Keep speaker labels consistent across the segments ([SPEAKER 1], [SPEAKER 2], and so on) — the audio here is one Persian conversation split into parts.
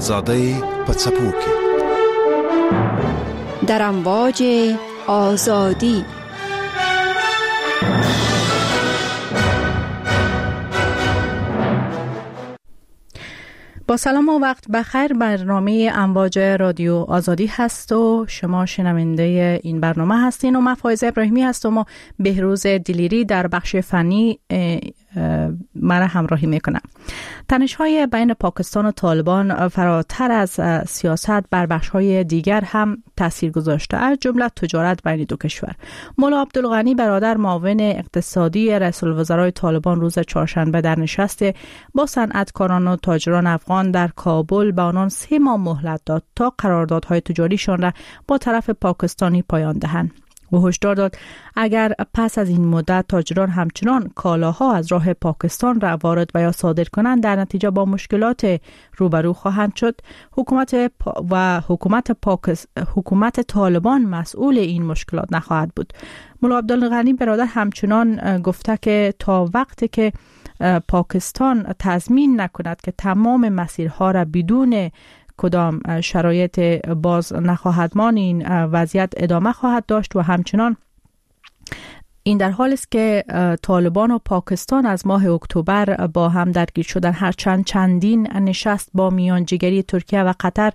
[SPEAKER 1] آزاده پڅپوکي
[SPEAKER 2] در امواج آزادی.
[SPEAKER 3] با سلام و وقت بخیر. برنامه امواج رادیو آزادی هست و شما شنونده این برنامه هستین و من فایزه ابراهیمی هستم و بهروز دلیری در بخش فنی مرا همراهی میکنم. تنش‌های بین پاکستان و طالبان فراتر از سیاست بر بخش‌های دیگر هم تاثیر گذاشته، از جمله تجارت بین دو کشور. مولا عبدالغنی برادر، معاون اقتصادی رئیس الوزرای طالبان، روز چهارشنبه در نشست با صنعتکاران و تاجران افغان در کابل به آنان 3 ماه مهلت داد تا قراردادهای تجاریشان را با طرف پاکستانی پایان دهند. و هشدار داد اگر پس از این مدت تاجران همچنان کالاها از راه پاکستان را وارد و یا صادر کنند، در نتیجه با مشکلات روبرو خواهند شد. حکومت طالبان مسئول این مشکلات نخواهد بود. مولا عبدالغنی برادر همچنان گفته که تا وقتی که پاکستان تضمین نکند که تمام مسیرها را بدون کدام شرایط باز نخواهد ماند، این وضعیت ادامه خواهد داشت. و همچنان این در حالی است که طالبان و پاکستان از ماه اکتبر با هم درگیر شدن، هرچند چندین نشست با میانجیگری ترکیه و قطر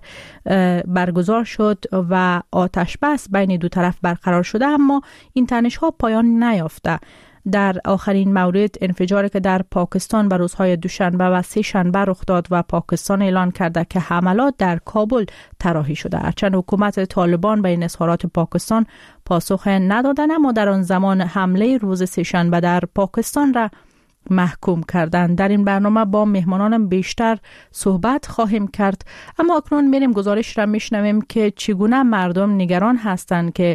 [SPEAKER 3] برگزار شد و آتش بس بین دو طرف برقرار شده، اما این تنش‌ها پایان نیافته. در آخرین مورد انفجاری که در پاکستان به روزهای دوشنبه و سه شنبه رخ داد و پاکستان اعلان کرده که حملات در کابل طراحی شده، هرچند حکومت طالبان به این اظهارات پاکستان پاسخ ندادند، اما در آن زمان حمله روز سه شنبه در پاکستان را محکوم کردند. در این برنامه با مهمانانم بیشتر صحبت خواهیم کرد، اما اکنون میریم گزارش را میشنویم که چگونه مردم نگران هستند که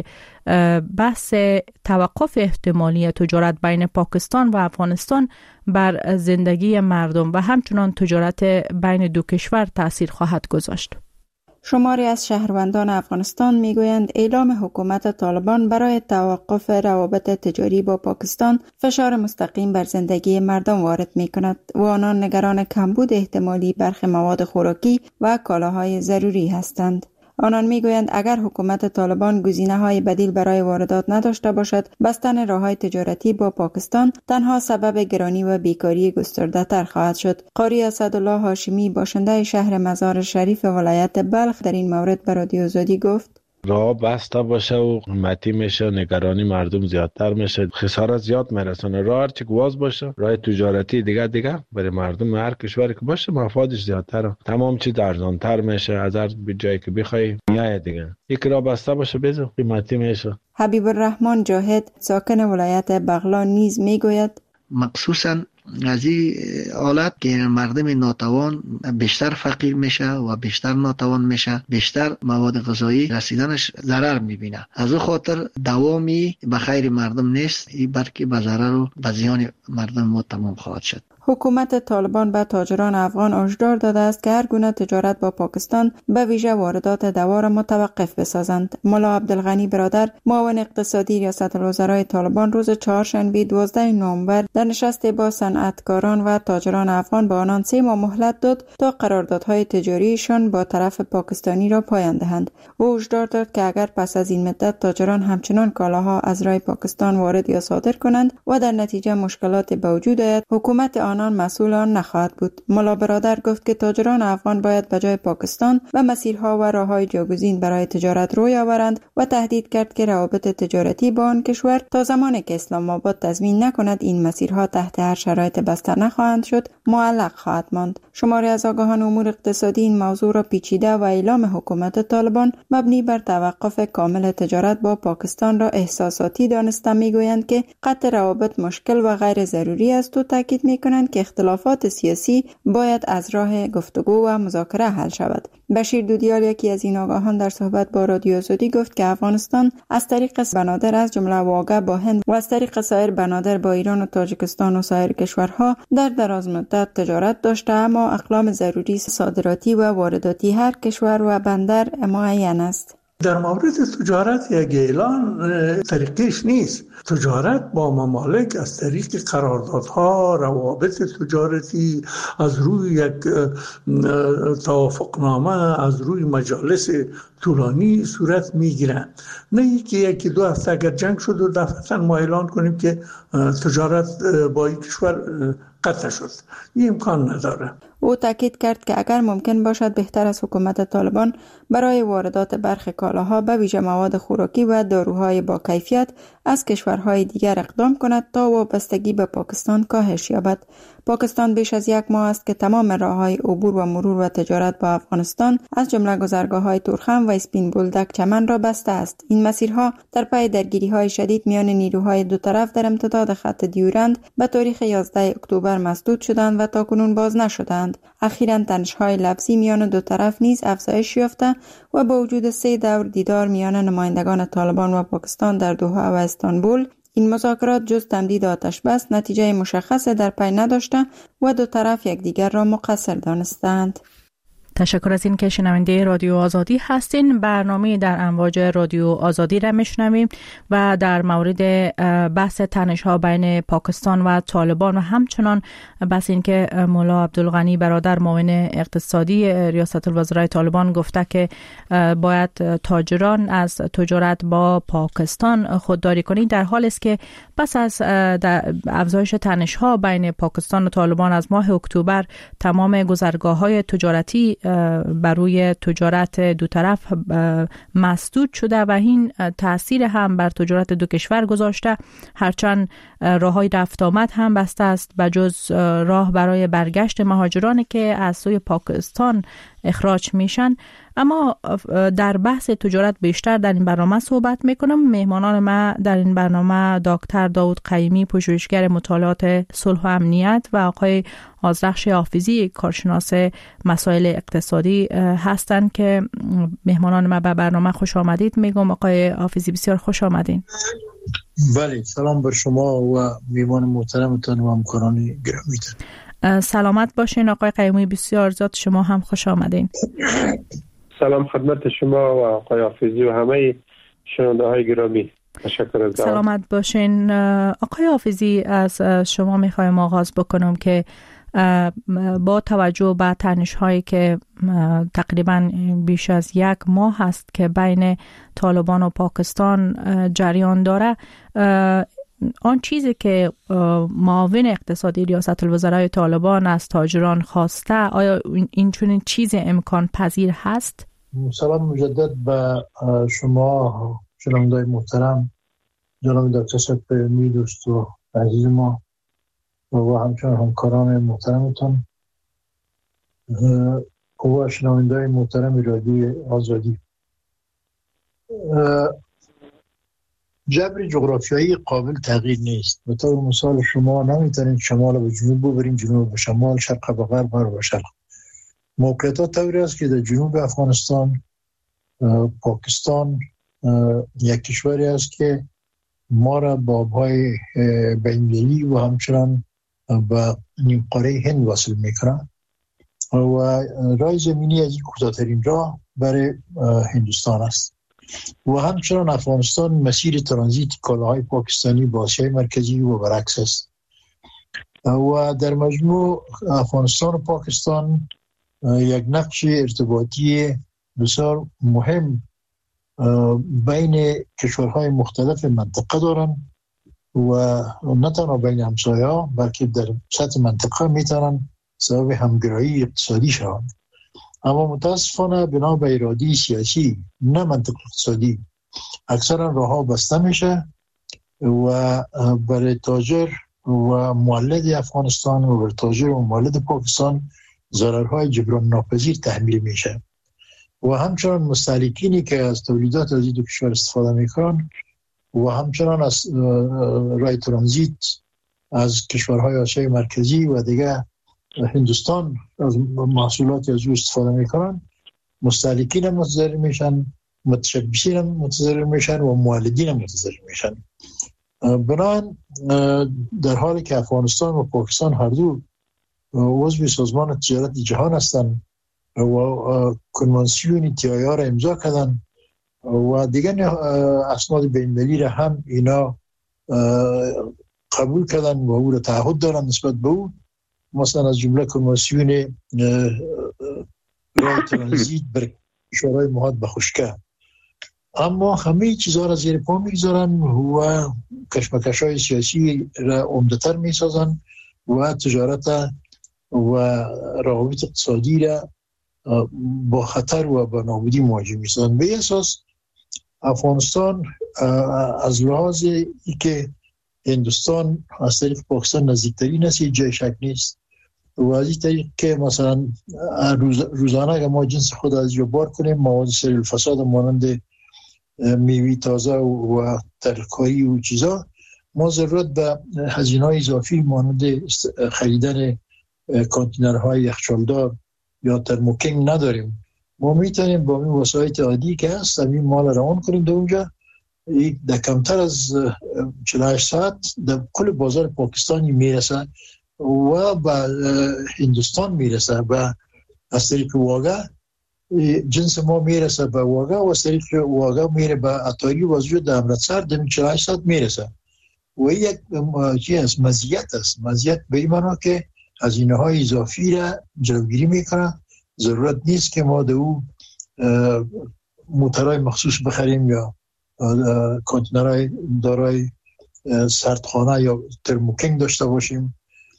[SPEAKER 3] بحث توقف احتمالی تجارت بین پاکستان و افغانستان بر زندگی مردم و همچنان تجارت بین دو کشور تأثیر خواهد گذاشت.
[SPEAKER 4] شماری از شهروندان افغانستان میگویند اعلام حکومت طالبان برای توقف روابط تجاری با پاکستان فشار مستقیم بر زندگی مردم وارد می کند و آنان نگران کمبود احتمالی برخی مواد خوراکی و کالاهای ضروری هستند. آنان میگویند اگر حکومت طالبان گزینه‌های بدیل برای واردات نداشته باشد، بستن راه‌های تجارتی با پاکستان تنها سبب گرانی و بیکاری گسترده‌تر خواهد شد. قاری اسدالله هاشمی، باشنده شهر مزار شریف ولایت بلخ، در این مورد به رادیو آزادی گفت:
[SPEAKER 5] راه بسته باشه و قیمتی میشه، نگرانی مردم زیادتر میشه، خسارت زیاد میرسونه. راه هرچی گواز باشه، راه تجارتی دیگه برای مردم هر کشوری که باشه مفادش زیادتره، تمام چیز ارزانتر میشه، از هر جایی که بخوای میاد دیگه. یک راه بسته باشه بزن قیمتی میشه.
[SPEAKER 4] حبیب الرحمن جاهد، ساکن ولایت بغلان، نیز میگوید
[SPEAKER 6] مخصوصا از این حالت که مردم ناتوان بیشتر فقیر میشه و بیشتر ناتوان میشه، بیشتر مواد غذایی رسیدنش ضرر میبینه. از او خاطر دوامی به خیر مردم نیست، این بلکه به ضرر و به زیان مردم ما تمام خواهد شد.
[SPEAKER 4] حکومت طالبان به تاجران افغان هشدار داده است که هر گونه تجارت با پاکستان، به ویژه واردات دوا را متوقف بسازند. مولا عبدالغنی برادر، معاون اقتصادی ریاست الوزرای طالبان، روز چهارشنبه 12 نوامبر در نشست با صنعتکاران و تاجران افغان به آنان 3 ماه مهلت داد تا قراردادهای تجاریشان با طرف پاکستانی را پایان دهند. او هشدار داد که اگر پس از این مدت تاجران همچنان کالاها از راه پاکستان وارد یا صادر کنند و در نتیجه مشکلات به وجود آید، حکومت آنان مسئول آن نخواهد بود. مولا برادر گفت که تاجران افغان باید به جای پاکستان و مسیرها و راههای جایگزین برای تجارت روی آورند و تهدید کرد که روابط تجارتی با آن کشور تا زمانی که اسلام آباد تضمین نکند این مسیرها تحت هر شرایط بسته نخواهند شد، معلق خواهد ماند. شماری از آگاهان امور اقتصادی این موضوع را پیچیده و اعلام حکومت طالبان مبنی بر توقف کامل تجارت با پاکستان را احساساتی دانسته میگویند که قطع روابط مشکل و غیر ضروری است و تاکید میکنند که اختلافات سیاسی باید از راه گفتگو و مذاکره حل شود. بشیر دودیال، یکی از این آگاهان، در صحبت با رادیو آزادی گفت که افغانستان از طریق بنادر از جمله واگه با هند و از طریق سایر بنادر با ایران و تاجیکستان و سایر کشورها در دراز مدت تجارت داشته، اما اقلام ضروری صادراتی و وارداتی هر کشور و بندر معین است.
[SPEAKER 7] در مورد تجارت یک اعلان طریقش نیست. تجارت با ممالک از طریق قراردادها، روابط تجارتی، از روی یک توافقنامه، از روی مجالس طولانی صورت میگیرن. نه یکی دو هفته اگر جنگ شد و دفعتا ما اعلان کنیم که تجارت با این کشور قطع شد. این امکان نداره.
[SPEAKER 4] او تاکید کرد که اگر ممکن باشد بهتر از حکومت طالبان برای واردات برخی کالاها به ویژه مواد خوراکی و داروهای با کیفیت از کشورهای دیگر اقدام کند تا وابستگی به پاکستان کاهش یابد. پاکستان بیش از 1 ماه است که تمام راههای عبور و مرور و تجارت با افغانستان از جمله گذرگاه‌های تورخم و اسپین بولدک چمن را بسته است. این مسیرها در پی درگیری‌های شدید میان نیروهای دو طرف در امتداد خط دیورند به تاریخ 11 اکتبر مسدود شدند و تاکنون باز نشدند. اخیراً تنش‌های لفظی میان دو طرف نیز افزایش یافته و با وجود 3 دور دیدار میان نمایندگان طالبان و پاکستان در دوحه و استانبول، این مذاکرات جز تمدید آتش بس نتیجه مشخص در پی نداشته و دو طرف یکدیگر را مقصر دانستند.
[SPEAKER 3] تشکر از این که شنونده رادیو آزادی هستین. برنامه در امواج رادیو آزادی را میشنویم و در مورد بحث تنش‌ها بین پاکستان و طالبان و همچنان بحث این که مولا عبدالغنی برادر معاون اقتصادی ریاست الوزرای طالبان گفته که باید تاجران از تجارت با پاکستان خودداری کنند، در حالی است که پس از افزایش تنش‌ها بین پاکستان و طالبان از ماه اکتبر تمام گذرگاه‌های تجارتی بر روی تجارت دو طرف مسدود شده و این تأثیر هم بر تجارت دو کشور گذاشته. هرچند راههای رفت آمد هم بسته است به جز راه برای برگشت مهاجرانی که از سوی پاکستان اخراج میشن. اما در بحث تجارت بیشتر در این برنامه صحبت میکنم. مهمانان ما در این برنامه دکتر داود قیمی، پژوهشگر مطالعات صلح و امنیت، و آقای آذرخش حافظی، کارشناس مسائل اقتصادی هستند که مهمانان ما به برنامه خوش آمدید میگم. آقای حافظی بسیار خوش آمدین.
[SPEAKER 8] بله، سلام بر شما و میهمان محترمتان و همکاران گرامیتان.
[SPEAKER 3] سلامت باشین. آقای قیمی بسیار زیاد شما هم خوش آمدین.
[SPEAKER 5] سلام خدمت شما و آقای حافظی و همه شنونده های گرامی. تشکر از دعوت.
[SPEAKER 3] سلامت باشین. آقای حافظی، از شما میخوایم آغاز بکنم که با توجه به تنش هایی که تقریبا بیش از 1 ماه هست که بین طالبان و پاکستان جریان داره، آن چیزی که معاون اقتصادی ریاست الوزرای طالبان از تاجران خواسته، آیا این چنین چیز امکان پذیر هست؟
[SPEAKER 8] سلام مجدد به شما شنونده‌های محترم، جناب دکتر سپهری دوست و عزیز ما و همچنان همکاران محترمتان و شنونده‌های محترم رادیو آزادی. جبر جغرافیایی قابل تغییر نیست. به طور مثال شما نمیتونید شمال به جنوب ببرین، جنوب به شمال، شرق به غرب، غرب به شرق. موقعیت طوری است که در جنوب افغانستان پاکستان یک کشوری است که ما را با آبهای بین‌المللی و همچنان به نیم قاره هند وصل میکنه و راه زمینی از این کوتاه‌ترین راه برای هندوستان است و همچنان افغانستان مسیر ترانزیت کالاهای پاکستانی با آسیای مرکزی و برعکس است و در مجموع افغانستان و پاکستان یک نقش ارتباطی بسیار مهم بین کشورهای مختلف منطقه دارند و نه تنها بین همسایه‌ها بلکه در سطح منطقه میتونن سبب همگرایی اقتصادی شوند. اما متاسفانه بنا به اراده سیاسی نه منطق اقتصادی اکثرا راه‌ها بسته میشه و برای تاجر و مولد افغانستان و برای تاجر و مولد پاکستان ضررهای جبران ناپذیر تحمیل میشه و همچنان مستهلکینی که از تولیدات از این دو کشور استفاده میکنن و همچنان از راه ترانزیت از کشورهای آسیای مرکزی و دیگه هندوستان از محصولات از او استفاده میکنن، مستهلکین هم متضرر میشن، متشبثین هم متضرر میشن و مولدین هم متضرر میشن. بنابراین در حالی که افغانستان و پاکستان هر دو عضو سازمان تجارت جهان هستند و کنوانسیون TIA را امضا کردن و دیگر اسناد بین‌المللی را هم اینا قبول کردن و او را تعهد دارن نسبت به او، مثلا از جمله کنوانسیون راه ترانزیت بر کشورهای محاط به خشکی. اما همه چیزها را زیر پا میگذارن و کشمکش‌های سیاسی را عمده‌تر میسازن و تجارت و روابط اقتصادی را با خطر و با نابودی مواجه میسازن. به اساس افغانستان از لحاظ که هندوستان از طریق پاکستان نزدیکترین است جای شک نیست و از این طریق که مثلا روزانه اگر ما جنس خود از جا بار کنیم مواد سریع الفساد مانند میوه تازه و ترکاری و چیزا، ما ضرورت به هزینه‌های اضافی مانند خریدن کانتینرهای یخچالدار یا ترموکینگ نداریم. ما میتونیم با این وسایل عادی که هست همین مال روان کنیم در اونجا، در کمتر از 48 ساعت در کل بازار پاکستانی میرسه و به هندوستان میرسه و از طریق واگه جنس ما میرسه به واگه و از طریق واگه میره به اتاری و از در امرتسر در 48 ساعت میرسه و یک مزیت است. مزیت به این معنا که هزینه های اضافی را جلوگیری میکنه. ضرورت نیست که ما در او موترهای مخصوص بخریم یا کانتینرهای دارای سردخانه یا ترموکینگ داشته باشیم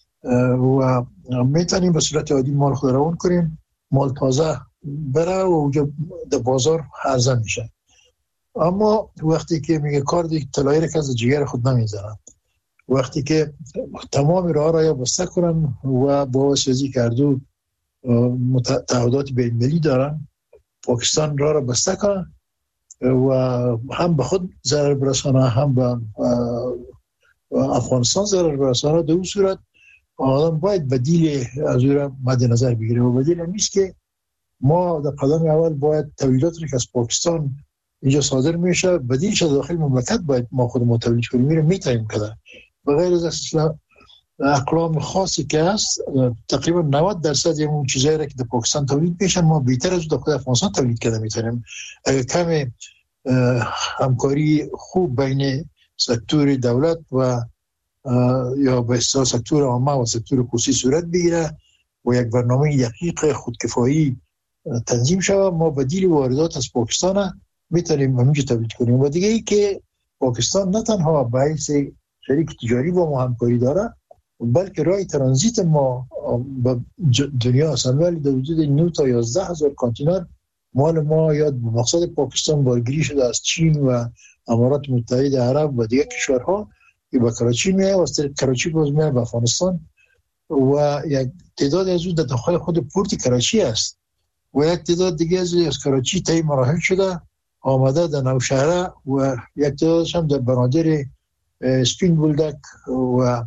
[SPEAKER 8] و میتونیم به صورت عادی مال خود روان کنیم، مال تازه بره و اونجا در بازار عرضه میشه. اما وقتی که میگه کار دیگه طلایی را که از جگر خود نمیزنن، وقتی که تمام راه را یا بسته کنن و با وسیزی کردو تعهدات بین‌المللی دارن، پاکستان راه را بسته کنن و هم به خود ضرر برسانه هم به افغانستان ضرر برسانه، در اون صورت آدم باید بدیل از او را مد نظر بگیره و بدیل نیست که ما در قدم اول باید تولیدات را که از پاکستان اینجا صادر میشه بدیلش داخل مملکت باید ما خود ما تولید کنیم. میره میتونیم کده بغیر از اقلام خاصی که هست تقریبا 90% اون چیزایی را که در پاکستان تولید میشن ما بهتر از در افغانستان تولید کرده میتونیم. اگر کم همکاری خوب بین سکتور دولت و یا به اصطلاح سکتور عامه و سکتور خصوصی صورت بگیره و یک برنامه دقیق خودکفایی تنظیم شود، ما بدیل واردات از پاکستان میتونیم همینجا تولید کنیم. و دیگه ای که پاکستان نه تنها به حیث شریک تجاری با ما همکاری داره بلکه راه ترانزیت ما به دنیا هستن، ولی در وجود 9 تا 11 هزار کانتینر مال ما یا به مقصد پاکستان بارگیری شده از چین و امارات متحده عرب و دیگر کشورها که به کراچی میه و از طریق کراچی باز میه به افغانستان و یک تعداد از اون در داخل خود پورت کراچی است و یک تعداد دیگه از کراچی طی مراحل شده آمده در نوشهره و یک تعدادش هم در بنادر سپین بولدک و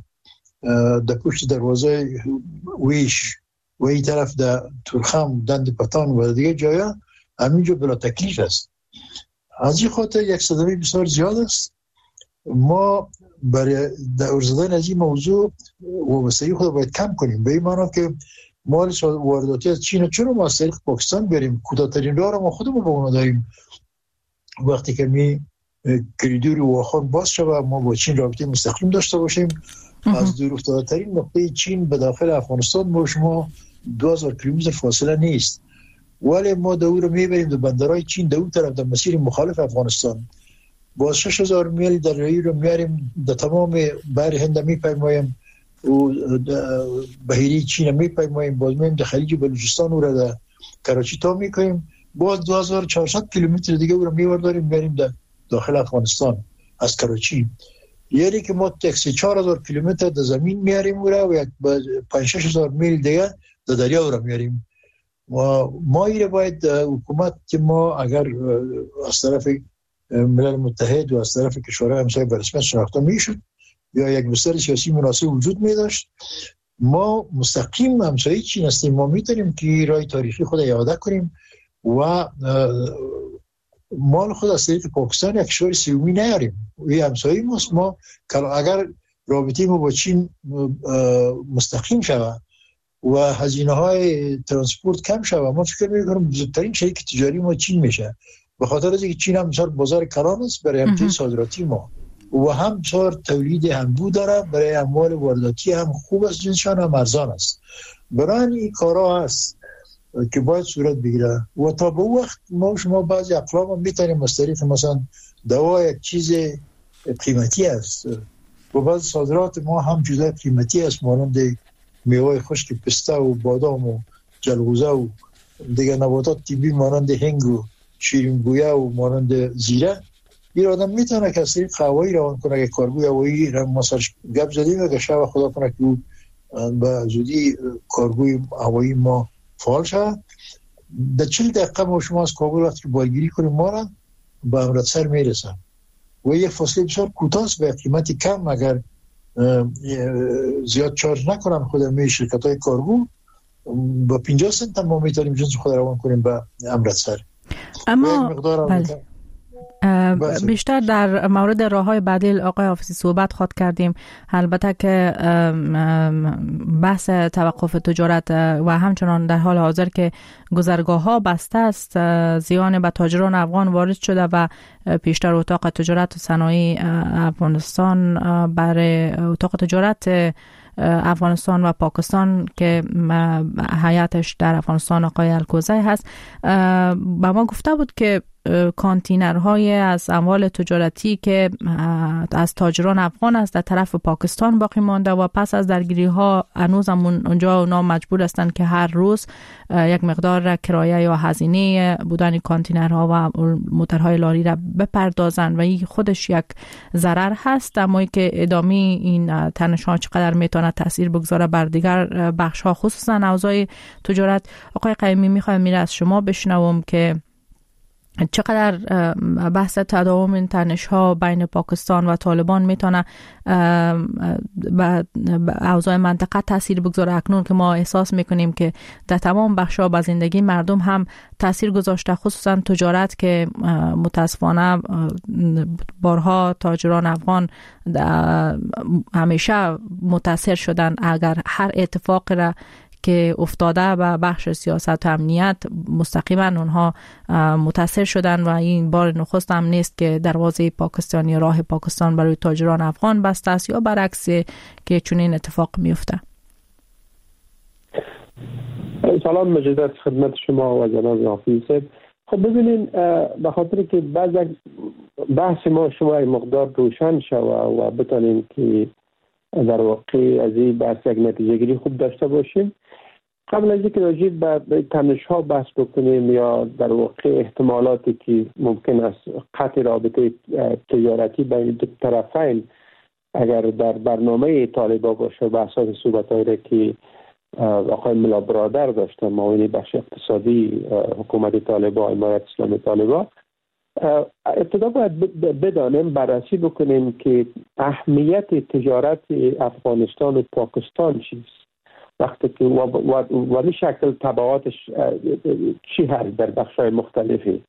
[SPEAKER 8] در پشت دروازه ویش و این طرف در تورخم دند پتان و دیگه جایا همینجا بلا تکلیف است. از این خاطر یک صدمه بسیار زیاد است. ما برای دور زدن از این موضوع وابستگی خود باید کم کنیم، به این معنا که مال وارداتی از چین چون ما از طریق پاکستان بریم کوتاه‌ترین راه را ما خودمون با اون داریم. وقتی که می کریدور واخان باز شود ما با چین رابطه مستقیم داشته باشیم از دور افتاده‌ترین نقطه چین به داخل افغانستان با شما 2000 کیلومتر فاصله نیست، ولی ما دور رو میبریم در بندرهای چین در اون طرف در مسیر مخالف افغانستان با 6000 میل دریایی رو میاریم در تمام بحر هند میپیماییم و بحیره چین میپیماییم، باز میایم در خلیج بلوچستان رو در کراچی تا میکنیم، باز 2400 کیلومتر دیگه رو میورداریم میاریم در داخل افغانستان از کراچی. یعنی که ما تاکسی 4000 کیلومتر در زمین میاریم و یک 5-6000 میل دیگه در دریا رو میاریم. و ما ایره باید حکومت که ما اگر از طرف ملل متحد و از طرف کشورهای همسایه به رسمیت شناخته میشد یا یک بستر سیاسی مناسب وجود میداشت، ما مستقیم همسایه چین هستیم، ما میتونیم که راه تاریخی خود اعاده کنیم و مال خود از طریق پاکستان یک کشور سومی نیاریم. این همسایه ماست. ما اگر رابطه ما با چین مستقیم شود و هزینه های ترانسپورت کم شود، ما فکر میکنم بزرگترین شریک تجاری ما چین میشه به خاطر از اینکه چین هم بسیار بازار کلان است برای همچین صادراتی ما و هم بسیار تولید انبوه داره، برای اموال وارداتی هم خوب است، جنسشان هم ارزان است. برای این کارا هست که باید صورت بگیره و تا به وقت ما شما بعضی اقلام هم میتونیم از طریق مثلا دوا یک چیز قیمتی است و بعض صادرات ما هم جزء قیمتی است، مانند میوه خشک پسته و بادام و جلغوزه و دیگر نباتات طبی مانند هنگ و شیرین گویه و مانند زیره. این آدم میتونه که از طریق هوایی روان کنه که کارگوی هوایی را ما سرش گپ زدیم که شب خدا کنه که به زودی کارگوی هوایی ما فعال شد. در 40 دقیقه ما شما از کابل وقتی که بایگیری کنیم ما را به امرتسر میرسه و یک فاصله بسیار کوتاه است به قیمت کم. اگر زیاد چارج نکنن خود می شرکت های کارگو با 50 سنت ما میتونیم جنس خود روان کنیم به امرتسر.
[SPEAKER 3] اما بیشتر در مورد راه‌های بدیل آقای حافظی صحبت خواهد کردیم. البته که بحث توقف تجارت و همچنان در حال حاضر که گذرگاه‌ها بسته است، زیان به تاجران افغان وارد شده و پیشتر اتاق تجارت و صنایع افغانستان برای اتاق تجارت افغانستان و پاکستان که هیئتش در افغانستان آقای الکوزی هست با ما گفته بود که کانتینرهای از اموال تجارتی که از تاجران افغان است در طرف پاکستان باقی مانده و پس از درگیری ها هنوز هم اونجا اونا مجبور هستند که هر روز یک مقدار کرایه یا هزینه بودن کانتینرها و موترهای لاری را بپردازند و این خودش یک ضرر هست. اما که ادامه این تنش‌ها چقدر میتونه تاثیر بگذاره بر دیگر بخش‌ها خصوصا اوضاع تجارت. آقای قیمی میخوایم میره از شما بشنوم که چقدر بحث تداوم این تنش‌ها بین پاکستان و طالبان میتونه به اوضاع منطقه تاثیر بگذاره، اکنون که ما احساس میکنیم که در تمام بخش‌ها به زندگی مردم هم تاثیر گذاشته، خصوصا تجارت که متاسفانه بارها تاجران افغان همیشه متاثر شدن. اگر هر اتفاق را که افتاده به بخش سیاست و امنیت مستقیما اونها متاثر شدن و این بار نخست هم نیست که دروازه پاکستان یا راه پاکستان برای تاجران افغان بسته است یا برعکس که چنین اتفاق میفته.
[SPEAKER 9] سلام مجدد خدمت شما و جناب حافظ صاحب. خب ببینین به خاطر که بعض بحث ما شما مقدار روشن شود و بتونیم که در واقع از این بحث یک نتیجه گیری خوب داشته باشیم، قبل از اینکه راجع به تنش‌ها بحث بکنیم یا در واقع احتمالاتی که ممکن است قطع رابطه تجارتی بین دو طرفین اگر در برنامه طالبان باشه، به اساس صحبت‌هایی را که آقای ملا برادر داشتن معاون بخش اقتصادی حکومت طالبان، حمایت اسلامی طالبان، ابتدا باید بدانیم، بررسی بکنیم که اهمیت تجارت افغانستان و پاکستان چیست، وقتی که و به شکل تبعاتش چی هست در بخش‌های مختلفی.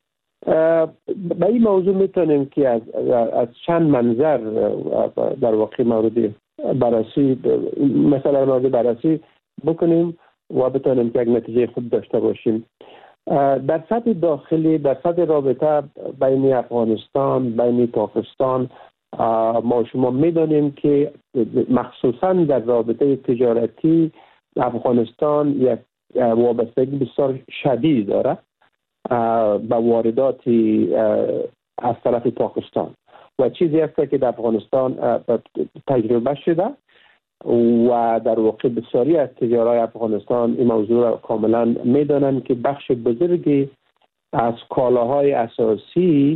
[SPEAKER 9] به این موضوع میتونیم که از چند منظر در واقع مورد بررسی، مثلا مورد بررسی بکنیم و بتونیم که یک نتیجه خوب داشته باشیم. در سطح داخلی، در سطح رابطه بین افغانستان بین پاکستان، ما شما میدانیم که مخصوصا در رابطه تجارتی افغانستان یک وابستگی بسیار شدید داره به واردات از طرف پاکستان و چیزی است که در افغانستان تجربه شده و در واقع بسیاری از تجارای افغانستان این موضوع را کاملا میدانند که بخش بزرگی از کالاهای اساسی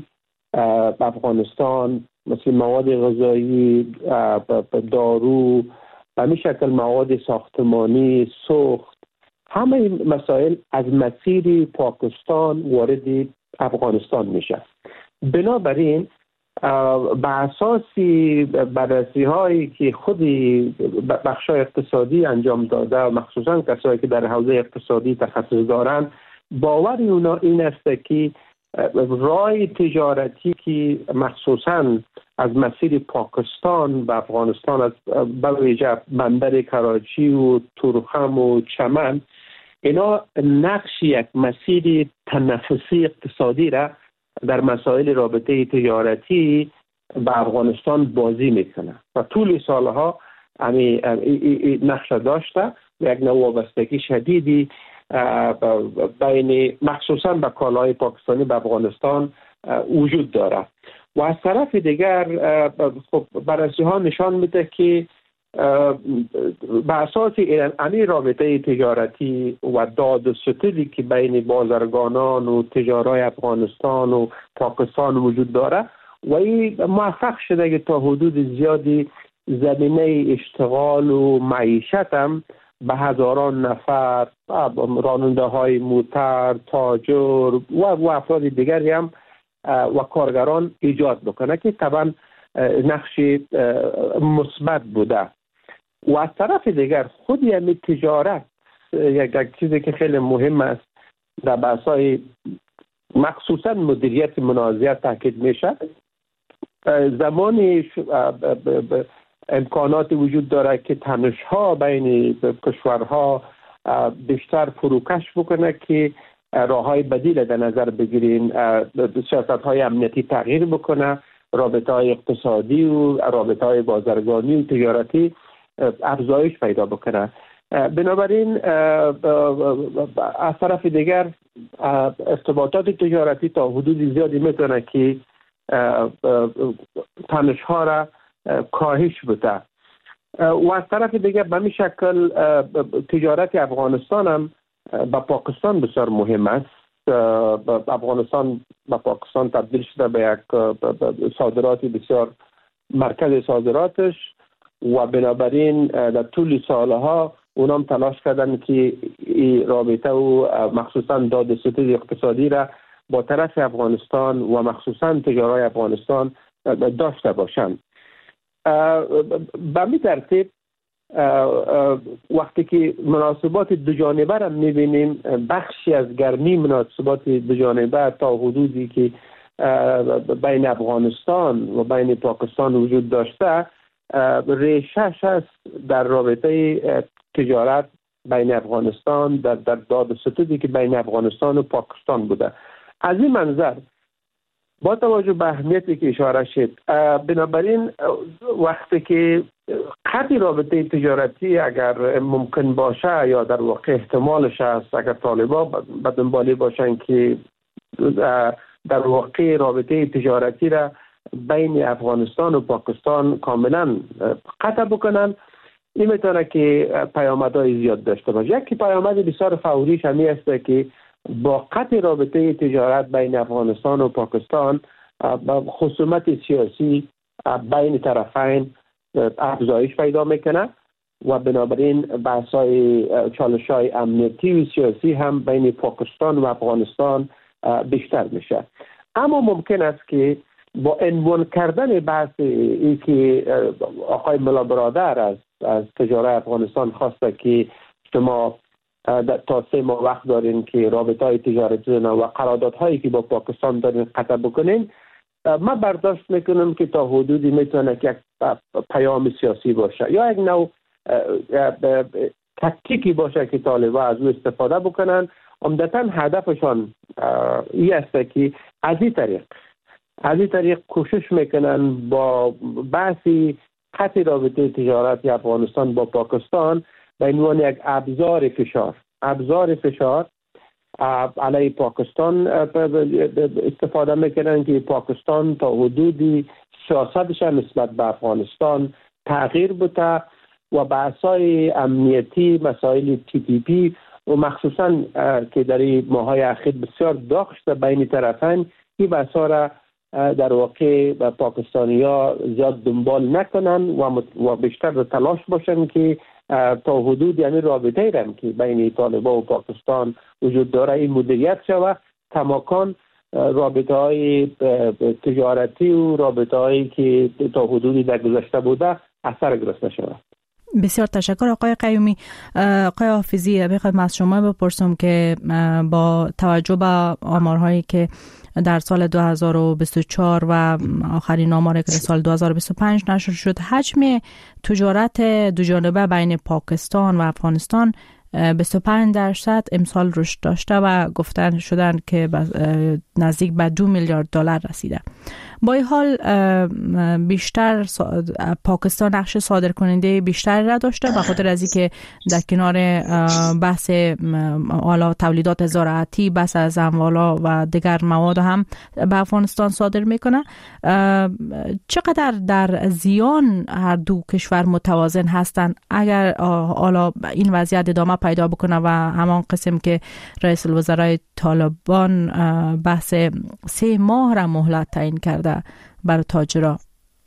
[SPEAKER 9] افغانستان مثل مواد غذایی، دارو و همین شکل مواد ساختمانی، سوخت، همه این مسائل از مسیر پاکستان وارد افغانستان میشه. بنابراین به اساس بررسی هایی که خودی بخش اقتصادی انجام داده و مخصوصا کسایی که در حوزه اقتصادی تخصص دارند، باور اونا این است که راه تجارتی که مخصوصا از مسیر پاکستان به افغانستان از به ویژه بندر کراچی و تورخم و چمن، اینا نقش یک مسیر تنفسی اقتصادی را در مسائل رابطه تجارتی به افغانستان بازی میکنه و طول سالها نقش داشته و یک نوع وابستگی شدیدی بین مخصوصا به کالای پاکستانی به افغانستان وجود داره و از طرف دیگر بررسی ها نشان میده که به اساس این رابطه تجارتی و داد و ستدی که بین بازرگانان و تجارای افغانستان و پاکستان وجود داره و این موفق شده که تا حدود زیادی زمینه اشتغال و معیشت هم به هزاران نفر راننده های موتر، تاجر و افراد دیگری هم و کارگران ایجاد بکنه که طبعا نقش مثبت بوده. و از طرف دیگر خود همین تجارت یک چیزی که خیلی مهم است در بحث‌های مخصوصا مدیریت منازعات تاکید میشه. زمانی امکانات وجود داره که تنش‌ها بین کشورها بیشتر فروکش بکنه که راه‌های بدیل در نظر بگیرین، سیاست‌های امنیتی تغییر بکنه، رابطه‌های اقتصادی و رابطه‌های بازرگانی و تجارتی افزایش پیدا بکنه. بنابراین از طرف دیگر ارتباطات تجارتی تا حدود زیادی میتونه که تنش‌ها را کاهش بده و از طرف دیگر به این شکل تجارت افغانستان هم با پاکستان بسیار مهم است. افغانستان با پاکستان تبدیل شده به یک صادراتی بسیار مرکز صادراتش و بنابراین در طول سالها اونام تلاش کردن که این رابطه و مخصوصا داد ستد اقتصادی را با طرف افغانستان و مخصوصا تجارای افغانستان داشته باشند. به این ترتیب وقتی که مناسبات دو جانبه را میبینیم، بخشی از گرمی مناسبات دو جانبه تا حدودی که بین افغانستان و بین پاکستان وجود داشته ریشه‌اش است در رابطه تجارت بین افغانستان، در داد و ستدی که بین افغانستان و پاکستان بوده. از این منظر با توجه به اهمیتی که اشاره شد، بنابراین وقتی که قطع رابطه تجارتی اگر ممکن باشه یا در واقع احتمالش هست، اگر طالبان به دنبالی باشن که در واقع رابطه تجارتی را بین افغانستان و پاکستان کاملا قطع بکنن، این میتونه که پیامدهای زیاد داشته باشه. یکی پیامد بسیار فوریش همین است که با قطع رابطه تجارت بین افغانستان و پاکستان خصومت سیاسی بین طرفین افزایش پیدا میکنه و بنابراین بحث‌های چالش‌های امنیتی و سیاسی هم بین پاکستان و افغانستان بیشتر میشه. اما ممکن است که با عنوان کردن بحث این که آقای ملا برادر از تجارت افغانستان خواسته که شما تا 3 ماه وقت دارین که رابطه‌های تجارتی و قراردادهایی که با پاکستان دارین قطع بکنین، من برداشت میکنم که تا حدودی میتونه که یک پیام سیاسی باشه یا یک نوع تکتیکی باشه که طالبان از او استفاده بکنن. عمدتاً هدفشان این است که از این طریق کوشش میکنن با بحثی قطع رابطه تجارتی افغانستان با پاکستان به عنوان یک ابزار فشار علیه پاکستان استفاده میکنن که پاکستان تا حدودی سیاستش نسبت به افغانستان تغییر بده و بحث‌های امنیتی، مسائل TPP و مخصوصا که در این ماهای اخیر بسیار داغ شده بین طرفین، این بحث‌ها را در واقع پاکستانی‌ها زیاد دنبال نکنن و بیشتر تلاش باشن که تا حدود یعنی رابطه رم که بین طالبان و پاکستان وجود داره این مدیریت شود، کماکان رابطه های تجارتی و رابطه هایی که تا حدودی در گذشته بوده اثر گرفته شود.
[SPEAKER 3] بسیار تشکر آقای قیومی. آقای حافظی، میخوایم از شما بپرسم که با توجه به آمارهایی که در سال 2024 و آخرین آماری که در سال 2025 نشر شد، حجم تجارت دوجانبه بین پاکستان و افغانستان 25% امسال رشد داشته و گفتن شدن که نزدیک به 2 میلیارد دلار رسیده. با این حال بیشتر پاکستان نقش صادرکننده بیشتری را داشته به خاطر از اینکه در کنار بحث حالا تولیدات زراعتی، بحث از اموالا و دیگر مواد هم به افغانستان صادر میکنه. چقدر در زیان هر دو کشور متوازن هستند اگر حالا این وضعیت ادامه پیدا بکنه و همان قسم که رئیس الوزرای طالبان بحث 3 ماه را مهلت تعیین کرده برای تاجرها؟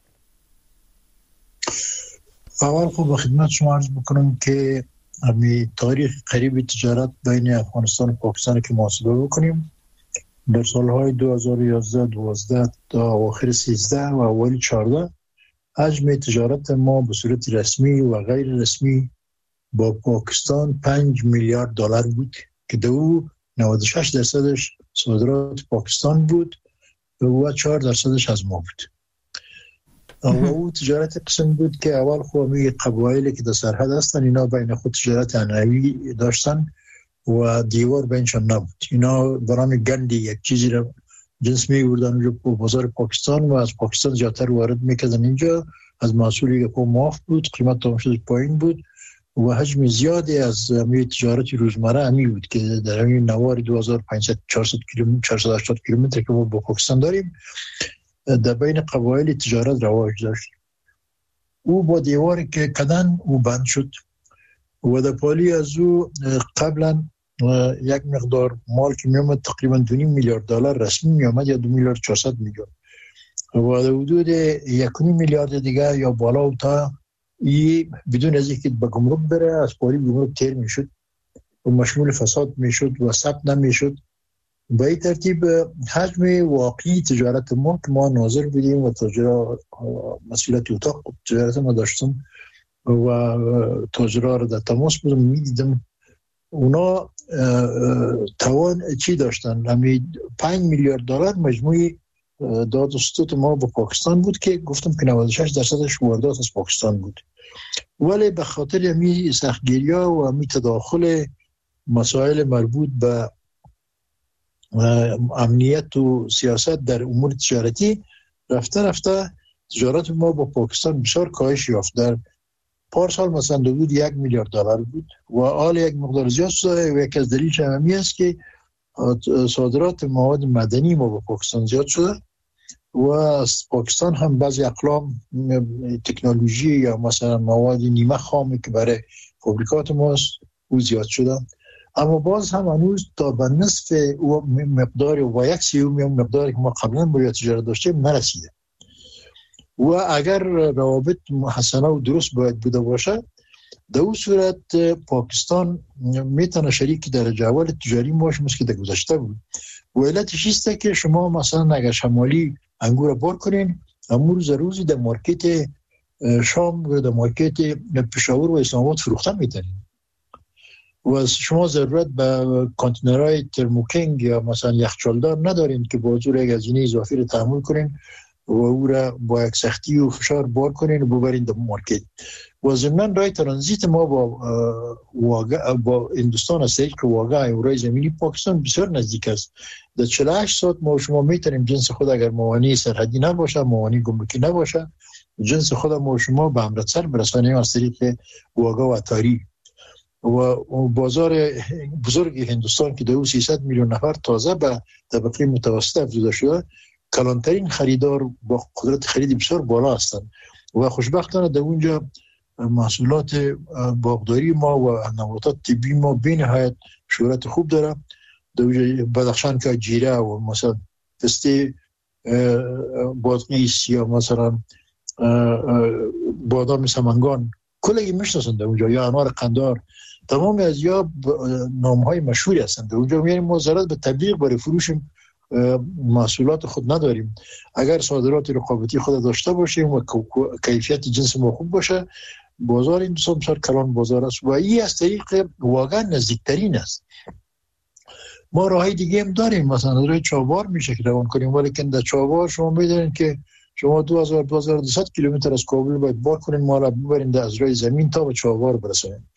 [SPEAKER 8] اول خب به خدمت شما عرض بکنم که همین تاریخ قریب تجارت بین افغانستان و پاکستان که محاسبه بکنیم، در سالهای 2011 12 تا آخر 13 و اوایل 14 حجم تجارت ما به صورت رسمی و غیر رسمی با پاکستان 5 میلیارد دلار بود که دو 96% صادرات پاکستان بود و 4% از ما بود. و او تجارت قسم بود که اول خواهی قبایلی که در سرحد هستن اینا بین خود تجارت انوی داشتن و دیوار بینشان نبود. اینا برای گندی یک چیزی را جنس می بردن رو بازار پاکستان و از پاکستان زیادتر وارد میکردن اینجا. از محصولی که معاف بود، قیمت تامشد پایین بود و حجم زیادی از تجارت روزمره همی بود که در همین نوار 2500 400 کیلومتر 480 کیلومتر که ما با پاکستان داریم در بین قبایل تجارت رواج داشت. او با دیواری که کدن او بند شد و در پالی از او قبلا یک مقدار مال که می آمد تقریبا 2 میلیارد دلار رسمی می آمد یا 2 میلیارد 400 میلیون و در حدود 1 میلیارد دیگه یا بالا و تا بدون از اینکه به گمرک بره از پالی گمرک تیر می شد و مشمول فساد می شد و ثبت نمی شد. به این ترتیب حجم واقعی تجارت ما که ما ناظر بودیم و تاجرها مسئولیت اتاق تجارت ما داشتم و تاجرها را در تماس بودم می دیدم اونا توان چی داشتن. همین 5 میلیارد دلار مجموعی داد و ستود ما با پاکستان بود که گفتم که 96% واردات از پاکستان بود، ولی به خاطر همین سختگیری‌ها و همین تداخل مسائل مربوط به امنیت و سیاست در امور تجارتی رفته تجارت ما با پاکستان بسیار کاهش یافت. در پارسال مثلا حدود 1 میلیارد دلار بود و حال یک مقدار زیاد شده و یک از دلیلش همی است که صادرات مواد مدنی ما با پاکستان زیاد شده و از پاکستان هم بعضی اقلام تکنولوژی یا مثلا مواد نیمه خامی که برای فابریکات ماست او زیاد شده، اما باز هم هنوز تا به نصف مقدار و 1/3 مقداری که ما قبلا با تجارت داشتیم نرسیده و اگر روابط محسنه و درست باید بوده باشه در اون صورت پاکستان میتونه شریک درجه اول تجاری باشه مثل که در گذشته بود. و علتش است که شما مثلا اگر شمالی انگور بار کنین امروز روزی در مارکت شام و در مارکت پشاور و اسلام آباد فروخته میتونین و شما ضرورت به کانتینرهای ترموکینگ یا مثلا یخچالدار ندارین که با حضور یک هزینه اضافی رو تحمل کنین و او را با یک سختی و فشار بار کنین و ببرین در مارکت. و ضمناً رای ترانزیت ما با هندوستان از طریق واقع اورای زمینی پاکستان بسیار نزدیک است. در 48 ساعت ما شما میتونیم جنس خود اگر موانع سرحدی نباشه، موانع گمرکی نباشه، جنس خود ما شما به امرتسر برسانیم از طریق واقع و اتاری. و بازار بزرگ هندوستان که در 300 میلیون نفر تازه به طبقه متوسط افزوده شده، کلانترین خریدار با قدرت خرید بسیار بالا هستند و خوشبختانه در اونجا محصولات باغداری ما و نباتات طبی ما به نهایت شهرت خوب داره. در بدخشان که جیره و مثلا پسته بادغیس یا مثلا بادام سمنگان کلی میشناسن در اونجا، یا انار قندار، تمام از یا نامهای مشهوری هستند در اونجا. میاریم ما ضرورت به تبلیغ برای فروش محصولات خود نداریم. اگر صادرات رقابتی خود داشته باشیم و کیفیت جنس ما خوب باشه، بازار این دوستان بسیار کلان بازار است و این از طریق واقعا نزدیکترین است. ما راهی دیگه هم داریم، مثلا راه چابهار میشه که روان کنیم، ولی که در چابهار شما میدونید که شما 2200 کیلومتر از کابل باید بار کنین، ما را ببرین از راه زمین تا به چابهار برسونین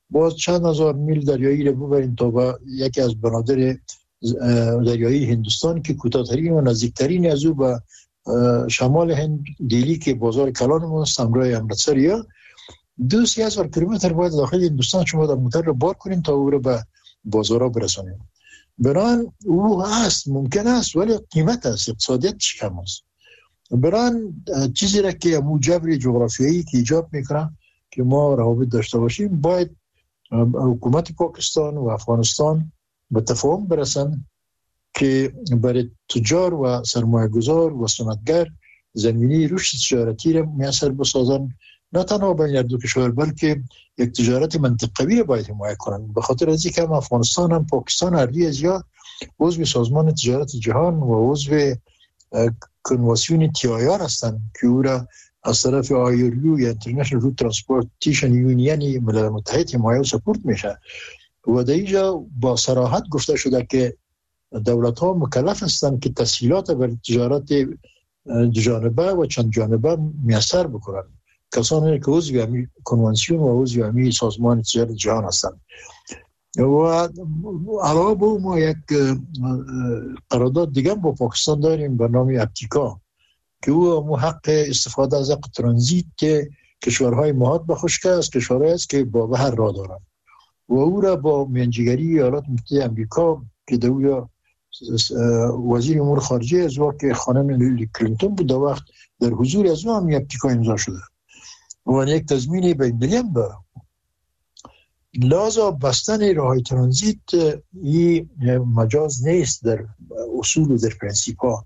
[SPEAKER 8] باز چند هزار میل دریایی رو ببرین تا به یکی از بنادر دریایی هندوستان که کوتاه‌ترین و نزدیکترین از او به شمال هند دیلی که بازار کلان ما سمرای امرتسر یا 2,000 کیلومتر باید داخل هندوستان شما در موتر رو بار کنین تا او رو به بازارها برسونین. بران او هست، ممکن است، ولی قیمت است، اقتصادیتش کم است. بران چیزی را که امو جبر جغرافیایی که ایجاب میکنه که ما روابط داشته باشیم، باید حکومت پاکستان و افغانستان به تفاهم برسن که برای تجار و سرمایه گذار و صنعتگر زمینی رشد تجارتی را میسر بسازن، نه تنها بین دو کشور بلکه یک تجارت منطقوی باید حمایت کنن. به خاطر از اینکه هم افغانستان هم پاکستان هر دوی از یا عضو سازمان تجارت جهان و عضو کنوانسیون TIR هستند که او را از طرف IRU یا International Road Transportation Union ملل متحد حمایت و سپورت میشه و در اینجا با صراحت گفته شده که دولت ها مکلف هستند که تسهیلات برای تجارت جانبه و چند جانبه میسر بکنن، کسانی که عضو همی کنوانسیون و عضو همی سازمان تجارت جهان هستند. و علاوه بر ما یک قرارداد دیگه با پاکستان داریم به نام اپتیکا که او حق استفاده از حق ترانزیت که کشورهای محاط به خشکی است، کشورهایی است که با بحر راه دارند و او را با میانجیگری ایالات متحده آمریکا که دویا وزیر امور خارجه از وقت خانم هیلاری کلینتون بود در وقت در حضور از او هم اپتیکا امضا شده و یک تضمین بین‌المللی هم داره. لازم بستن راههای ترانزیت این مجاز نیست در اصول و در پرنسیپ ها.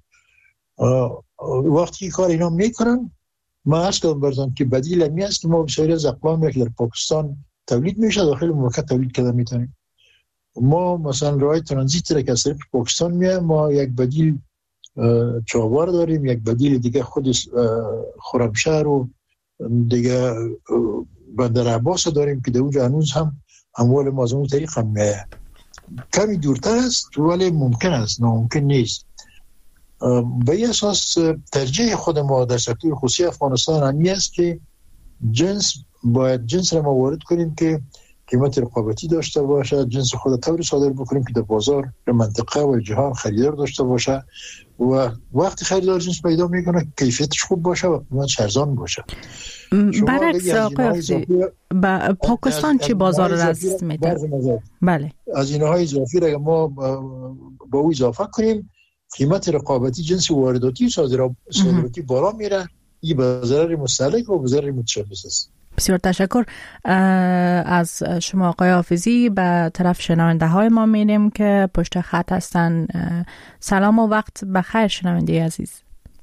[SPEAKER 8] وقتی کار اینا میکنن ما عرض کردم برزن که بدیل همی است که ما بسیاری از اقلامی که در پاکستان تولید میشه داخل مملکت تولید کرده میتونیم. ما مثلا راههای ترانزیت را که از طریق پاکستان میه ما یک بدیل چابار داریم، یک بدیل دیگه خود خرمشهر و دیگه بندر عباس داریم که در اونجا هنوز هم اموال ما از اون طریق هم میه. کمی دورتر است ولی ممکن است، ناممکن نیست. به این اساس ترجیح خود ما در سکتور خصوصی افغانستان همی است که باید جنس را ما وارد کنیم که قیمت رقابتی داشته باشه، جنس خود طوری صادر بکنیم که در بازار منطقه و جهان خریدار داشته باشه و وقتی خریدار جنس پیدا میکنه کیفیتش خوب باشه و قیمتش ارزان باشه.
[SPEAKER 3] برعکس آقای افزی با پاکستان چی بازار را از میده؟ بله، از
[SPEAKER 8] اینهای اضافی را ما با او اضافه کنیم قیمت رقابتی جنس وارداتی صادراتی بالا میره، این به ضرر مستهلک و به ضرر متشبث است.
[SPEAKER 3] بسیار تشکر از شما آقای حافظی. به طرف شنونده های ما میریم که پشت خط هستن. سلام و وقت بخیر شنونده عزیز.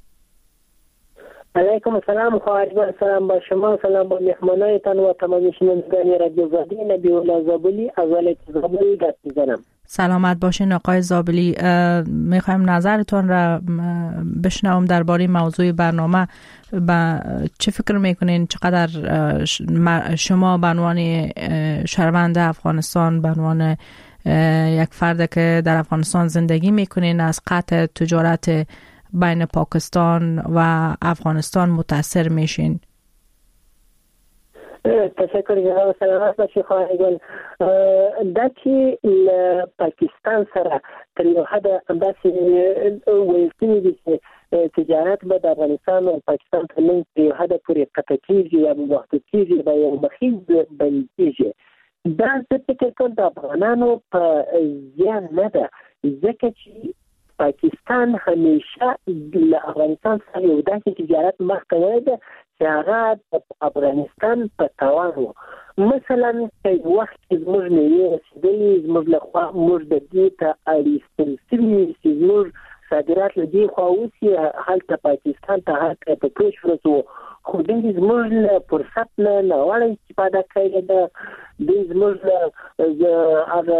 [SPEAKER 10] علیکم السلام خواهران، سلام با شما، سلام با مهمانایتان و تمام شنوندگان رادیو زادی. نبی الله زابلی از ولایت زابل گپ میزنم.
[SPEAKER 3] سلامت باشین آقای زابلی. میخوایم نظرتون را بشنوم درباره موضوع برنامه. چه فکر میکنین چقدر شما به عنوان شهروند افغانستان، به عنوان یک فرد که در افغانستان زندگی میکنین، از قطع تجارت بین پاکستان و افغانستان متاثر میشین؟
[SPEAKER 10] تشکر جناب، سلامت باشی خواهران. دا چې پاکستان سره تر یو حده داسې ویل کېږي دي چې تجارت به د افغانستان او پاکستان ترمنځ تر یو حده پورې قطع کېږي یا محدود کېږي، به یو مخیز بند کېږي. دا زه فکر کوم د افغانانو په زیان نه ده، ځکه چې پاکستان همیشه له افغانستان سره یو داسې تجارت مخ کړی ده چې هغه د افغانستان په تاوان و. مثلا که وخت کې زموږ میوې رسېدلي، زموږ له خوا موږ د دې ته اړیستل سوي چې زموږ صادرات له دې خوا اوسي هلته پاکستان ته هلته په پیش ورسو، خو دوی زموږ له فرصت نه ناوړه استفاده کړې ده. دوی زموږ له هغه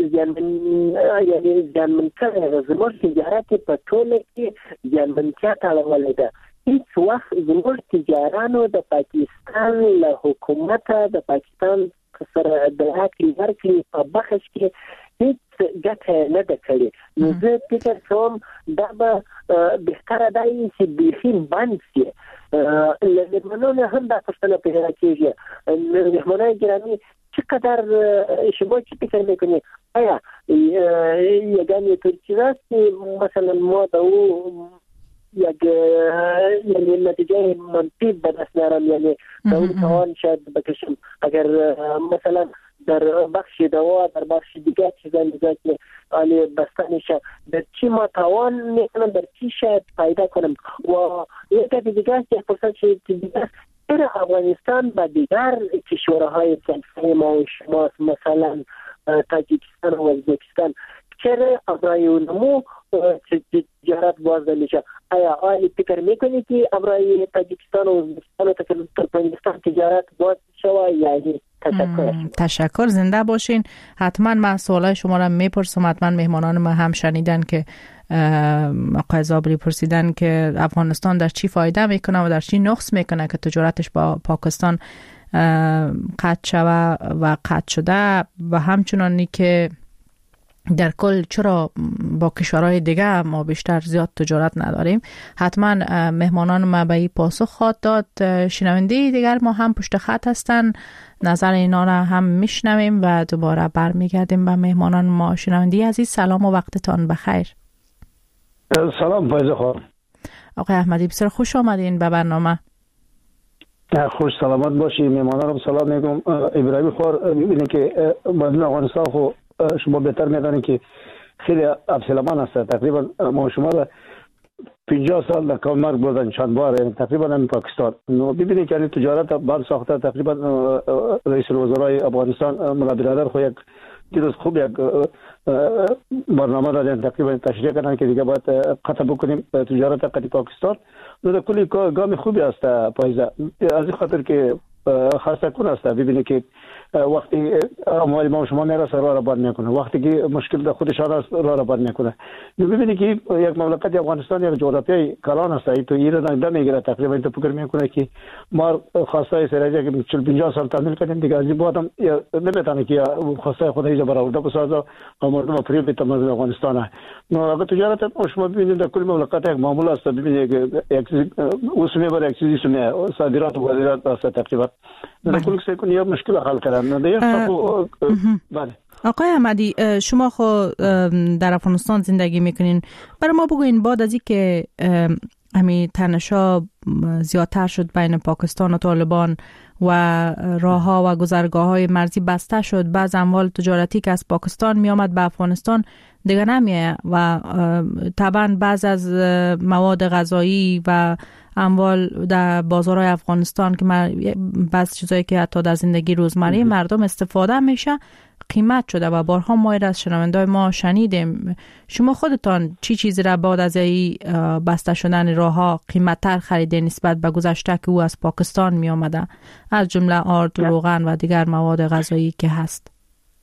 [SPEAKER 10] زیانمن کړی ده، زموږ تجارت په ټوله کې زیانمنتیا ته اړولی ده. هیڅ وخت زموږ تجارانو د پاکستان له حکومته د پاکستان سره د راکړې ورکړې په بخش کې هیڅ ګټه نه ده کړې. نو زه فکر کوم دا به بهتره دا وي چې بیخي بند شي. له مېرمنو نه هم دا پوښتنه پیدا کېږي. مېرمنې ګرامي چقدر شما چی فکر میکنید؟ آیا یگان طور چیز است که مثلا ما به او یعنی نتیجه منفی به دست نیارم، یعنی به اون توان شاید بکشم اگر مثلا در بخش دوا در بخش دیگه چیزا میگه که آلی بستنش در چی ما توان میکنم، در چی شاید پیدا کنم. و یک دیگه که فرصت شد دیگه در افغانستان با دیگر کشورهای سلسله ما و شماست، مثلا تاجیکستان و ازبکستان، چرا ابرای اونمو تجارت باز میشه؟ آیا آلی فکر میکنی که ابرای تاجیکستان و ازبکستان و ترکمنستان تجارت باز شوه؟ یعنی
[SPEAKER 3] تشکر، زنده باشین. حتما من سوالای شما را میپرسم، حتما مهمانان ما هم شنیدن که آقای زابری پرسیدن که افغانستان در چی فایده میکنه و در چی نقص میکنه که تجارتش با پاکستان قطع شوه و قطع شده، و همچنانی که در کل چرا با کشورهای دیگه ما بیشتر زیاد تجارت نداریم. حتما مهمانان ما به این پاسخ خواهد داد. شنونده دیگر ما هم پشت خط هستن، نظر اینا را هم میشنویم و دوباره برمیگردیم به مهمانان ما. شنونده عزیز سلام و وقتتان بخیر.
[SPEAKER 11] سلام فایزه خانم.
[SPEAKER 3] آقای احمدی بسیار خوش آمدین به برنامه.
[SPEAKER 11] خوش سلامت باشی. مهمانان رو سلام میگم. ابراهیم خور میبینید که مردم افغانستان خو شما بهتر میدانید که خیلی افسلمان است. تقریبا ما شما را 50 سال در کام مرگ بردن چند بار، یعنی تقریبا هم پاکستان. ببینید که تجارت بر ساخته تقریبا رئیس الوزرای افغانستان مولا برادر خو یک دیروز خوب یک برنامه دادن، تقریبا تشریح کردن که دیگه باید قطع بکنیم تجارت قطع پاکستان. در کلی گام خوبی است پایزه، از این خاطر که خاصه کن است. ببینید که وقتی اموال ما شما میرسه را بند میکنه، وقتی که مشکل در خودشان است را بند میکنه. ببینید که یک مملکت افغانستان یک جغرافیای کلان است، تو ایران نمیگیره میگیره. تقریبا تو فکر میکنه که ما خواسته سراجه که 40-50 سال تعمیل کردیم دیگه از این بعد هم نمیتونه که خواسته خود ایجا برآورده بسازه و مردم فریب بده مردم افغانستان. اگر تجارت شما ببینید در کل مملکت یک معمول است. ببینید یک اسمی بر یک چیزی سونه صادرات و واردات است. تقریبا در کل سکون یا مشکل حل کردن.
[SPEAKER 3] بله. آقای احمدی شما خود در افغانستان زندگی میکنین، برای ما بگوین بعد از اینکه همین تنش‌ها زیادتر شد بین پاکستان و طالبان و راه‌ها و گذرگاه‌های مرزی بسته شد، بعض اموال تجارتی که از پاکستان می آمد به افغانستان دیگه نمیه و طبعا بعض از مواد غذایی و اموال در بازارهای افغانستان که بعض چیزایی که حتی در زندگی روزمره مردم استفاده میشه قیمت شده و بارها ما از شنوندای ما شنیدیم. شما خودتان چی چیزی را بعد از این بسته شدن راه‌ها قیمت‌تر خریده نسبت به گذشته که او از پاکستان می آمده، از جمله آرد، روغن و دیگر مواد غذایی که هست؟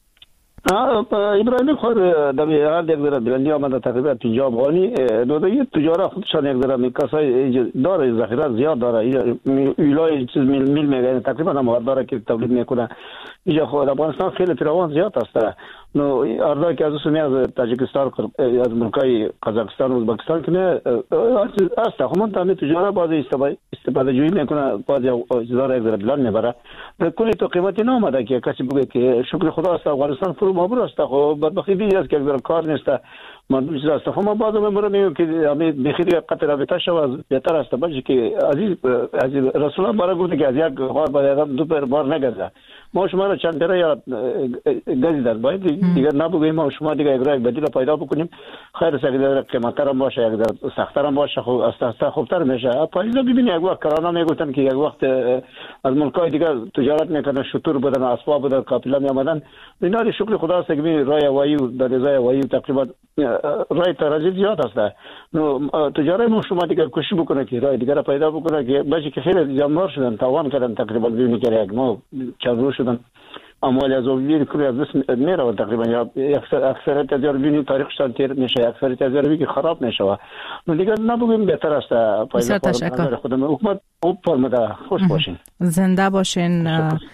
[SPEAKER 11] ابراهیم خور در هر یک ذره بلندی آمده تقریبا 50 افغانی دو تجارت خودشان یک ذره میکاسای داره، ذخیره زیاد داره. ایلای چیز میل میگه تقریبا مواد داره که تولید میکنه. اینجا خود افغانستان خیلی فراوان زیاد است. نو اردا که از سومی از تاجیکستان از ملکای قزاقستان و ازبکستان که نه است همون تامین تجارت باز استفاده جویی میکنه، باز زیاد یک ذره بلند میبره. کلی تو قیمتی نامده که کسی بگه که شکر خدا است افغانستان فرو مبر است. خب بدبختی دیگه است که یک کار نیست مردم چیز است. خب ما بعضی میمونه میگم که همین بخیری قطع رابطه شو بهتر است، باشه که عزیز رسول الله برای گفته که از یک غار به دو پر بار نگرده. ما شما را چند پره یا گزی در باید دیگر نبگوییم، ما شما دیگر یک راه بدیل پیدا بکنیم. خیر است اگر قیمت‌تر هم باشه، اگر سخت‌تر هم باشه، خب است خوبتر میشه. پاییزا ببینید یک وقت کرانا میگفتن که یک وقت از ملک‌های دیگر تجارت میکنن، شطور بودن، اسباب بودن، کاپیلا میآمدن. اینا دی شکر خدا است که می راه هوایی و در راه هوایی تقریبا راه ترازی زیاد است. نو تجارت ما شما دیگر کوشش بکنه که راه دیگر پیدا بکنه که باشه که خیلی جمعار شدن، توان کردن تقریبا ببینید که یک ما چند روز شدن اموال از اولیه کلی از دست میره تقریبا یا اکثریت از ببینید تاریخشان تیر میشه، اکثریت از ببینید خراب میشه. و دیگر نبودیم بهتر است پایدار
[SPEAKER 3] تشکر
[SPEAKER 11] خودم حکومت فرموده. خوش باشین،
[SPEAKER 3] زنده باشین.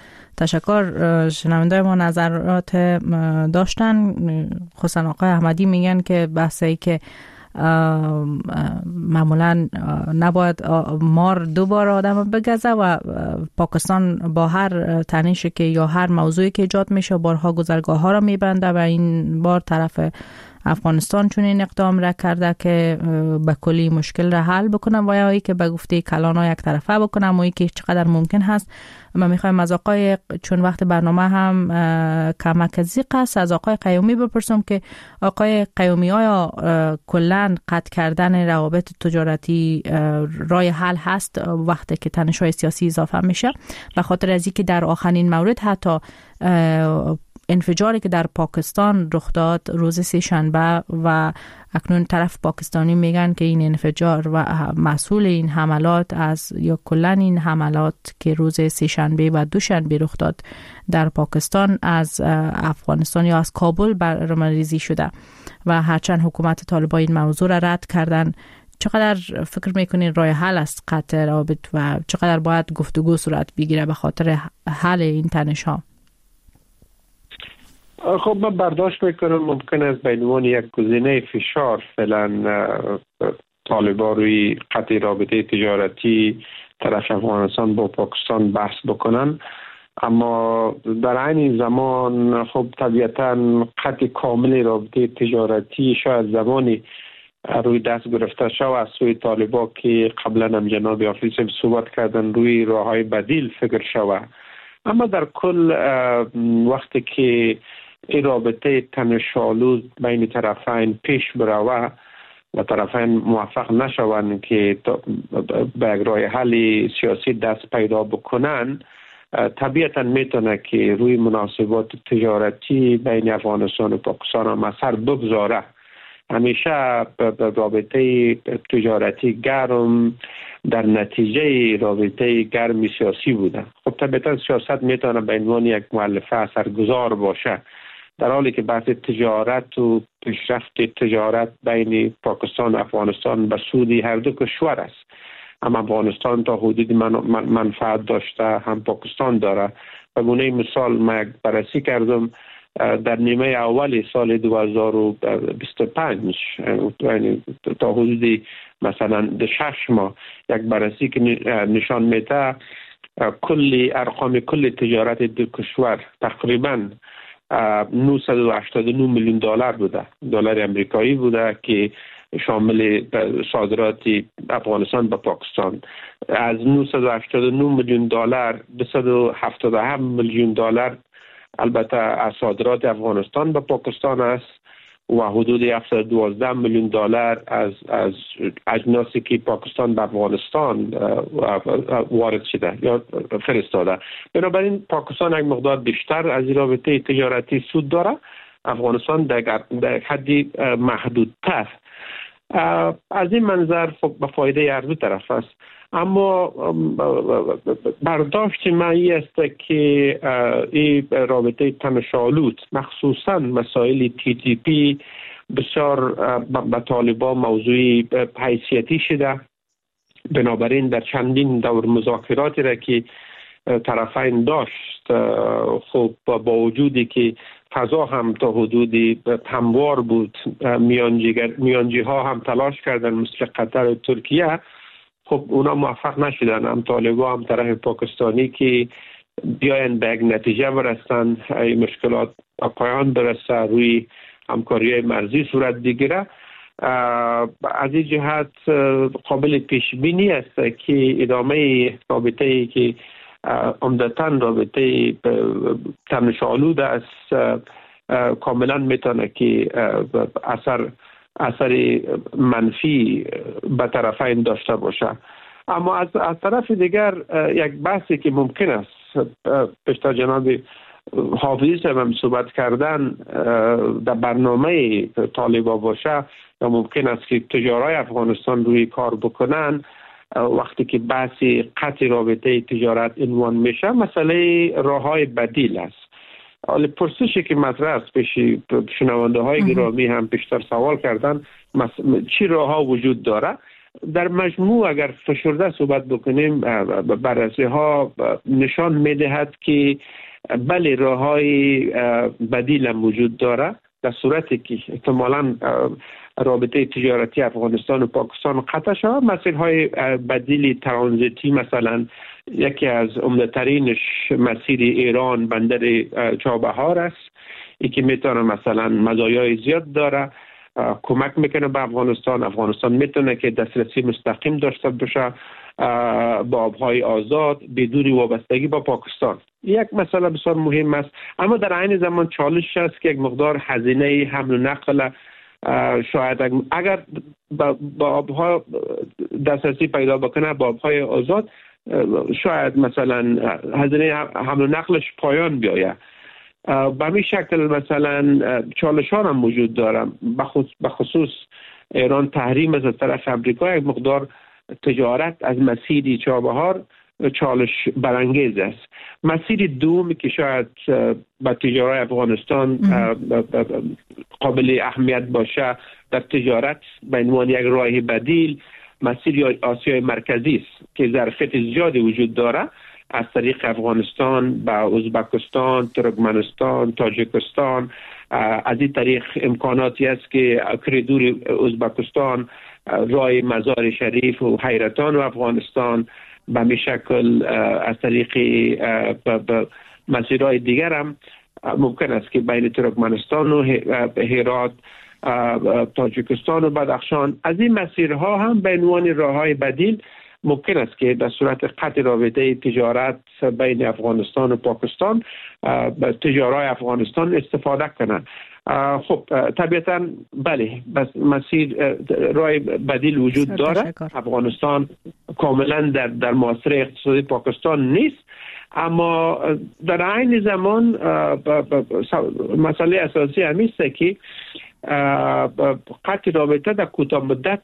[SPEAKER 3] تشکر. شنونده ما نظرات داشتن، خصوصا آقای احمدی میگن که بحثی که معمولا نباید مار 2 بار آدم بگزه و پاکستان با هر تنشی که یا هر موضوعی که ایجاد میشه بارها گذرگاه ها را میبنده و این بار طرف افغانستان چون این اقدام را کرده که به کلی مشکل را حل بکنم و یا ای که به گفته کلانا یک طرفه بکنم و ای که چقدر ممکن هست. ما میخوایم از آقای چون وقت برنامه هم کمک زیق است از آقای قیومی بپرسم که آقای قیومی آیا کلن قطع کردن روابط تجارتی رای حل هست وقتی که تنش‌های سیاسی اضافه میشه؟ به خاطر از اینکه در آخرین مورد حتی انفجاری که در پاکستان رخ داد روز سه‌شنبه و اکنون طرف پاکستانی میگن که این انفجار و مسئول این حملات از یا کلن این حملات که روز سه‌شنبه و دوشنبه رخ داد در پاکستان از افغانستان یا از کابل برنامه‌ریزی شده و هرچند حکومت طالبان این موضوع را رد کردن. چقدر فکر میکنین راه حل است قطع روابط و چقدر باید گفتگو صورت بگیره به خاطر حل این تنش‌ها؟
[SPEAKER 9] خب من برداشت میکنم ممکن است به عنوان یک گزینه فشار فعلا طالبان روی قطع رابطه تجارتی طرف افغانستان با پاکستان بحث بکنن، اما در عین زمان خب طبیعتا قطع کامل رابطه تجارتی شاید زمانی روی دست گرفته شو از سوی طالبان که قبلا هم جناب حافظ صحبت کردن روی راههای بدیل فکر شوه. اما در کل وقتی که این رابطه تنش‌آلود بین طرفین پیش بروه و طرفین موفق نشوند که به یک راه حل سیاسی دست پیدا بکنن، طبیعتا میتونه که روی مناسبات تجارتی بین افغانستان و پاکستان هم اثر بگذاره. همیشه رابطه تجارتی گرم در نتیجه رابطه گرم سیاسی بوده. خب طبیعتا سیاست میتونه به عنوان یک مؤلفه اثرگذار باشه، در حالی که بحث تجارت و پیشرفت تجارت بین پاکستان و افغانستان به سود هر دو کشور است. هم افغانستان تا حدود منفعت داشته هم پاکستان داره. به گونه مثال من یک بررسی کردم در نیمه اول سال 2025 تا حدود مثلا 6 ماه یک بررسی که نشان میده کل ارقام کل تجارت دو کشور تقریبا 989 میلیون دلار بوده، دلار امریکایی بوده که شامل صادرات افغانستان به پاکستان. از 989 میلیون دلار 277 میلیون دلار البته از صادرات افغانستان به پاکستان است و حدود 712 میلیون دلار از اجناسی که پاکستان به افغانستان وارد شده یا فرستاده. بنابراین پاکستان یک مقدار بیشتر از این رابطه تجارتی سود داره، افغانستان در حدی محدودتر. از این منظر به فایده هر دو طرف است. اما برداشت من این است که این رابطه تنش‌آلود مخصوصا مسائل TTP بسیار به طالبان موضوعی حیثیتی شده. بنابراین در چندین دور مذاکراتی را که طرفین داشت، خب با وجودی که فضا هم تا حدودی هموار بود، میانجی ها هم تلاش کردن مثل قطر و ترکیه، خب اونا موفق نشدن. هم طالبان هم طرف پاکستانی که بیاین به یک نتیجه برسن، این مشکلات به پایان برسه، روی همکاری مرزی صورت بگیره. از این جهت قابل پیش بینی است که ادامه رابطه‌ای که عمدتاً رابطه تنش‌آلود است کاملا میتونه که اثر منفی به طرفین داشته باشه. اما از طرف دیگر یک بحثی که ممکن است پیشتر جناب حافظ هم صحبت کردن در برنامه طالبان باشه یا ممکن است که تجارای افغانستان روی کار بکنن وقتی که بحث قطع رابطه تجارت عنوان میشه، مسئله راههای بدیل است. حالا پرسشی که مطرح است پیش شنونده های گرامی هم پیشتر سوال کردن چی راهها وجود داره. در مجموع اگر فشرده صحبت بکنیم بررسی ها نشان میدهد که بله راههای بدیل هم وجود داره، در صورتی که احتمالاً رابطه تجارتی افغانستان و پاکستان قطع شد. مسیرهای بدیل ترانزیتی مثلا یکی از عمده‌ترینش مسیر ایران بندر چابهار است، ای که میتونه مثلا مزایای زیاد داره، کمک میکنه به افغانستان میتونه که دسترسی مستقیم داشته باشه با آبهای آزاد بدون وابستگی با پاکستان. یک مسئله بسیار مهم است، اما در عین زمان چالش است که یک مقدار هزینه حمل و نقل شاید اگر با آبها دسترسی پیدا بکنه با آبهای آزاد شاید مثلا هزینه حمل و نقلش پایان بیاید. به همین شکل مثلا چالشان هم موجود دارم، به خصوص ایران تحریم از طرف امریکا یک مقدار تجارت از مسیر چابهار چالش برانگیز است. مسیر دوم که شاید با تجارت افغانستان قابل اهمیت باشه در تجارت به عنوان یک راه بدیل، مسیر آسیای مرکزی است که ظرفیت زیادی وجود داره از طریق افغانستان به ازبکستان، ترکمنستان، تاجیکستان. از این طریق امکاناتی است که کریدور ازبکستان راه مزار شریف و حیرتان و افغانستان به می شکل از طریق مسیرهای دیگر هم ممکن است که بین ترکمنستان و هرات، تاجیکستان و بدخشان از این مسیرها هم به عنوان راههای بدیل ممکن است که در صورت قطع رابطه تجارت بین افغانستان و پاکستان تجارای افغانستان استفاده کنند. خب طبیعتا بله، بس مسیر راه بدیل وجود داره. افغانستان کاملا در محاصره اقتصادی پاکستان نیست، اما در عین زمان مسئله اساسی همین است که قطع رابطه در کوتاه مدت،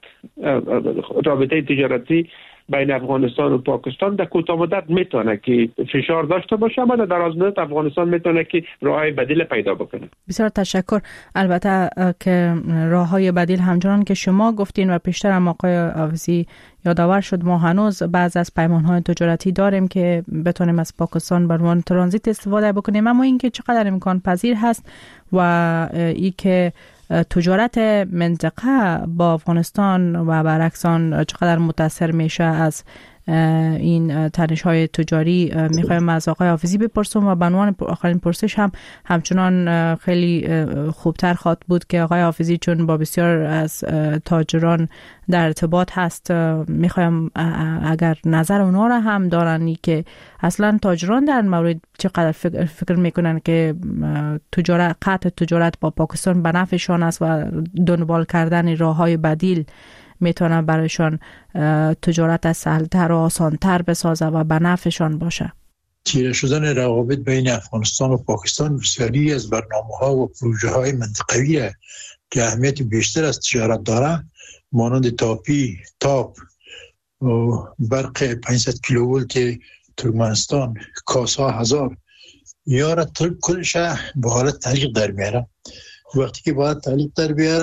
[SPEAKER 9] رابطه تجارتی بین افغانستان و پاکستان در کوتاه مدت میتونه که فشار داشته باشه، اما در دراز مدت افغانستان میتونه که راههای بدیل پیدا بکنه.
[SPEAKER 3] بسیار تشکر. البته که راههای بدیل همچنان که شما گفتین و پیشتر هم آقای حافظی یادآور شد، ما هنوز بعض از پیمانهای تجارتی داریم که بتونیم از پاکستان به عنوان ترانزیت استفاده بکنیم، اما اینکه چقدر امکان پذیر هست و ای که تجارت منطقه با افغانستان و برعکس آن چقدر متاثر میشه از این تنش‌های تجاری، میخوایم از آقای حافظی بپرسم و به عنوان آخرین پرسش هم همچنان خیلی خوبتر خواهد بود که آقای حافظی چون با بسیار از تاجران در ارتباط هست، میخوایم اگر نظر اونا را هم دارن که اصلا تاجران در مورد چقدر فکر میکنن که قطع تجارت با پاکستان به نفعشان است و دنبال کردن راههای بدیل میتونه برایشان تجارت از سهلتر و آسانتر بسازه و به نفعشان باشه.
[SPEAKER 8] تیره شدن روابط بین افغانستان و پاکستان بسیاری از برنامه‌ها و پروژه‌های منطقوی که اهمیت بیشتر از تجارت داره، مانند تاپ و برق 500 کیلوولت ترکمنستان، کاسا 1000 یاره کلش به حالت تعلیق در میاره. وقتی که باید تعلیق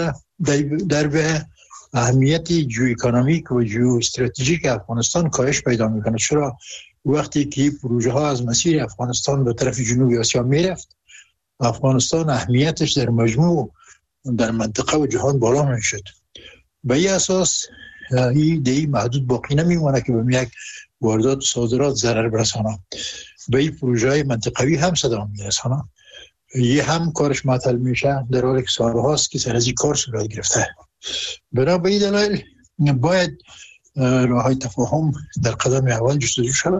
[SPEAKER 8] در بیاره اهمیت جیو اکونومیک و جیو استراتژیک افغانستان کاهش پیدا میکنه. چرا وقتی که پروژه ها از مسیر افغانستان به طرف جنوب آسیا میرفت، افغانستان اهمیتش در مجموع در منطقه و جهان بالا میشد. به این اساس این دیگه محدود باقی نمیمونه که به یک واردات و صادرات ضرر برسانه. به این پروژه های منطقوی هم صدا میرسانه. یه هم کارش معطل میشه در حالی که سالهاست که سر از این کار صورت گرفته. برای به این دلایل باید راههای تفاهم در قدم اول جستجو شود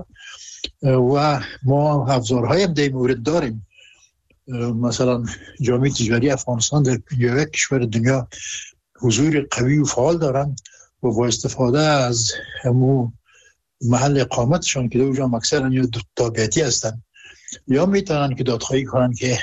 [SPEAKER 8] و ما ابزارهای هم در مورد داریم. مثلا جامعه تجاری افغانستان در 51 کشور دنیا حضور قوی و فعال دارند و با استفاده از همون محل اقامتشان که در اونجا اکثرا یا تابعیتی هستند یا میتونن که دادخواهی کنن که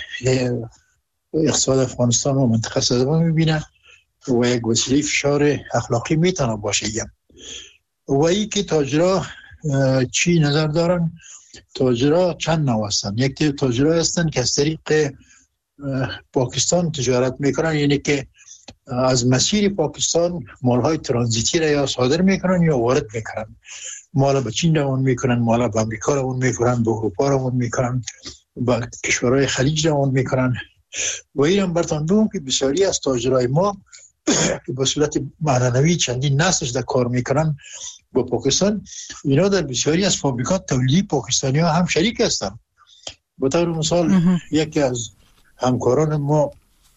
[SPEAKER 8] اقتصاد افغانستان و منطقه صدمه میبینن و یک وسیله فشار اخلاقی میتونه باشه. و این که تاجرها چی نظر دارن؟ تاجرها چند نوع هستن. یک تاجرها هستن که از طریق پاکستان تجارت میکنن، یعنی که از مسیر پاکستان مالهای ترانزیتی را یا صادر میکنن یا وارد میکنن. مال به چین روان میکنن، مال به امریکا روان میکنن، به اروپا روان میکنن، به کشورهای خلیج روان میکنن. و این هم برتان دوم که بسیاری از تاجرای ما که به صورت معنوی چندین نسلش در کار میکنن با پاکستان، اینا در بسیاری از فابریکات تولیدی پاکستانی ها هم شریک هستن. به طور مثال یکی از همکاران ما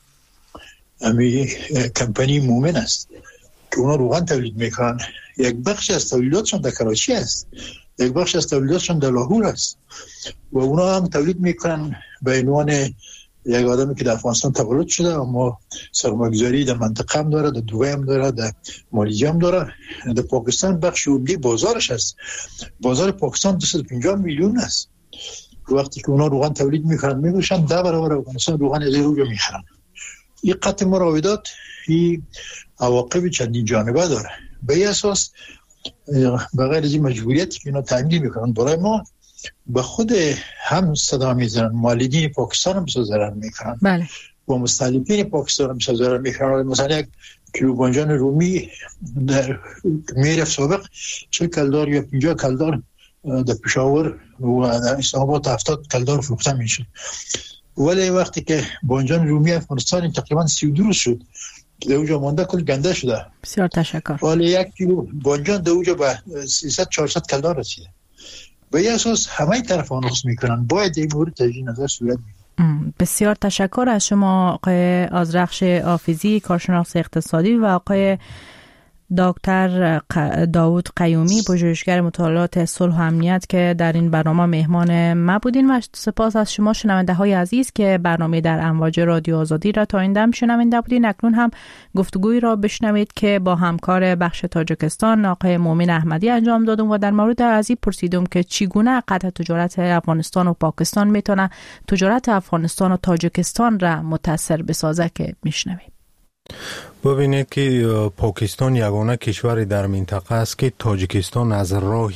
[SPEAKER 8] کمپانی مومن است که اونا روغن تولید میکنن. یک بخش از تولیداتشون در کراچی است، یک بخش از تولیداتشون در لاهور است و اونا هم تولید میکنن به عنوان یک آدمی که در افغانستان تولد شده اما سرمایه‌گذاری در منطقه هم داره، در دبی هم داره، در مالزی هم داره. در پاکستان بخش عمده بازارش است. بازار پاکستان 250 میلیون است. وقتی که اونا روغن تولید میکنن میگوشن 10 برابر افغانستان روغن از اونجا میخرن. این قطع مراودات این عواقب چندین جانبه داره. به این اساس بغیر از این مجبوریتی که اینا تعیین میکنن برای ما، به خود هم صدا میزنن، مالدین پاکستان هم ضرر میکنن.
[SPEAKER 3] بله.
[SPEAKER 8] و مستهلکین پاکستان هم ضرر میکنن. مثلا یک کیلو بانجان رومی در میرف سابق 40 کلدار یا 50 کلدار در پشاور و در اسلام آباد 70 کلدار فروخته میشه. ولی وقتی که بانجان رومی افغانستان تقریبا 32 روز شد که در اونجا مانده کل گنده شده.
[SPEAKER 3] بسیار تشکر.
[SPEAKER 8] ولی 1 کیلو بانجان در اونجا به 300-400 کلدار رسیده. به این اساس همه طرفان نقص میکنن. باید این مورد تجدید نظر صورت بگیرد.
[SPEAKER 3] بسیار تشکر از شما آقای آذرخش حافظی، کارشناس اقتصادی، و آقای دکتر داوود قیومی، پژوهشگر مطالعات صلح و امنیت که در این برنامه مهمان ما بودین. و سپاس از شما شنونده های عزیز که برنامه در امواج رادیو آزادی را تا این دم شنونده بودین. اکنون هم گفتگوی را بشنوید که با همکار بخش تاجیکستان آقای مومن احمدی انجام دادم و در مورد از این پرسیدم که چگونه قطع تجارت افغانستان و پاکستان میتونه تجارت افغانستان و تاجیکستان را متاثر بسازه که میشنوید.
[SPEAKER 12] ببینید که پاکستان یگانه کشوری در منطقه است که تاجیکستان از راه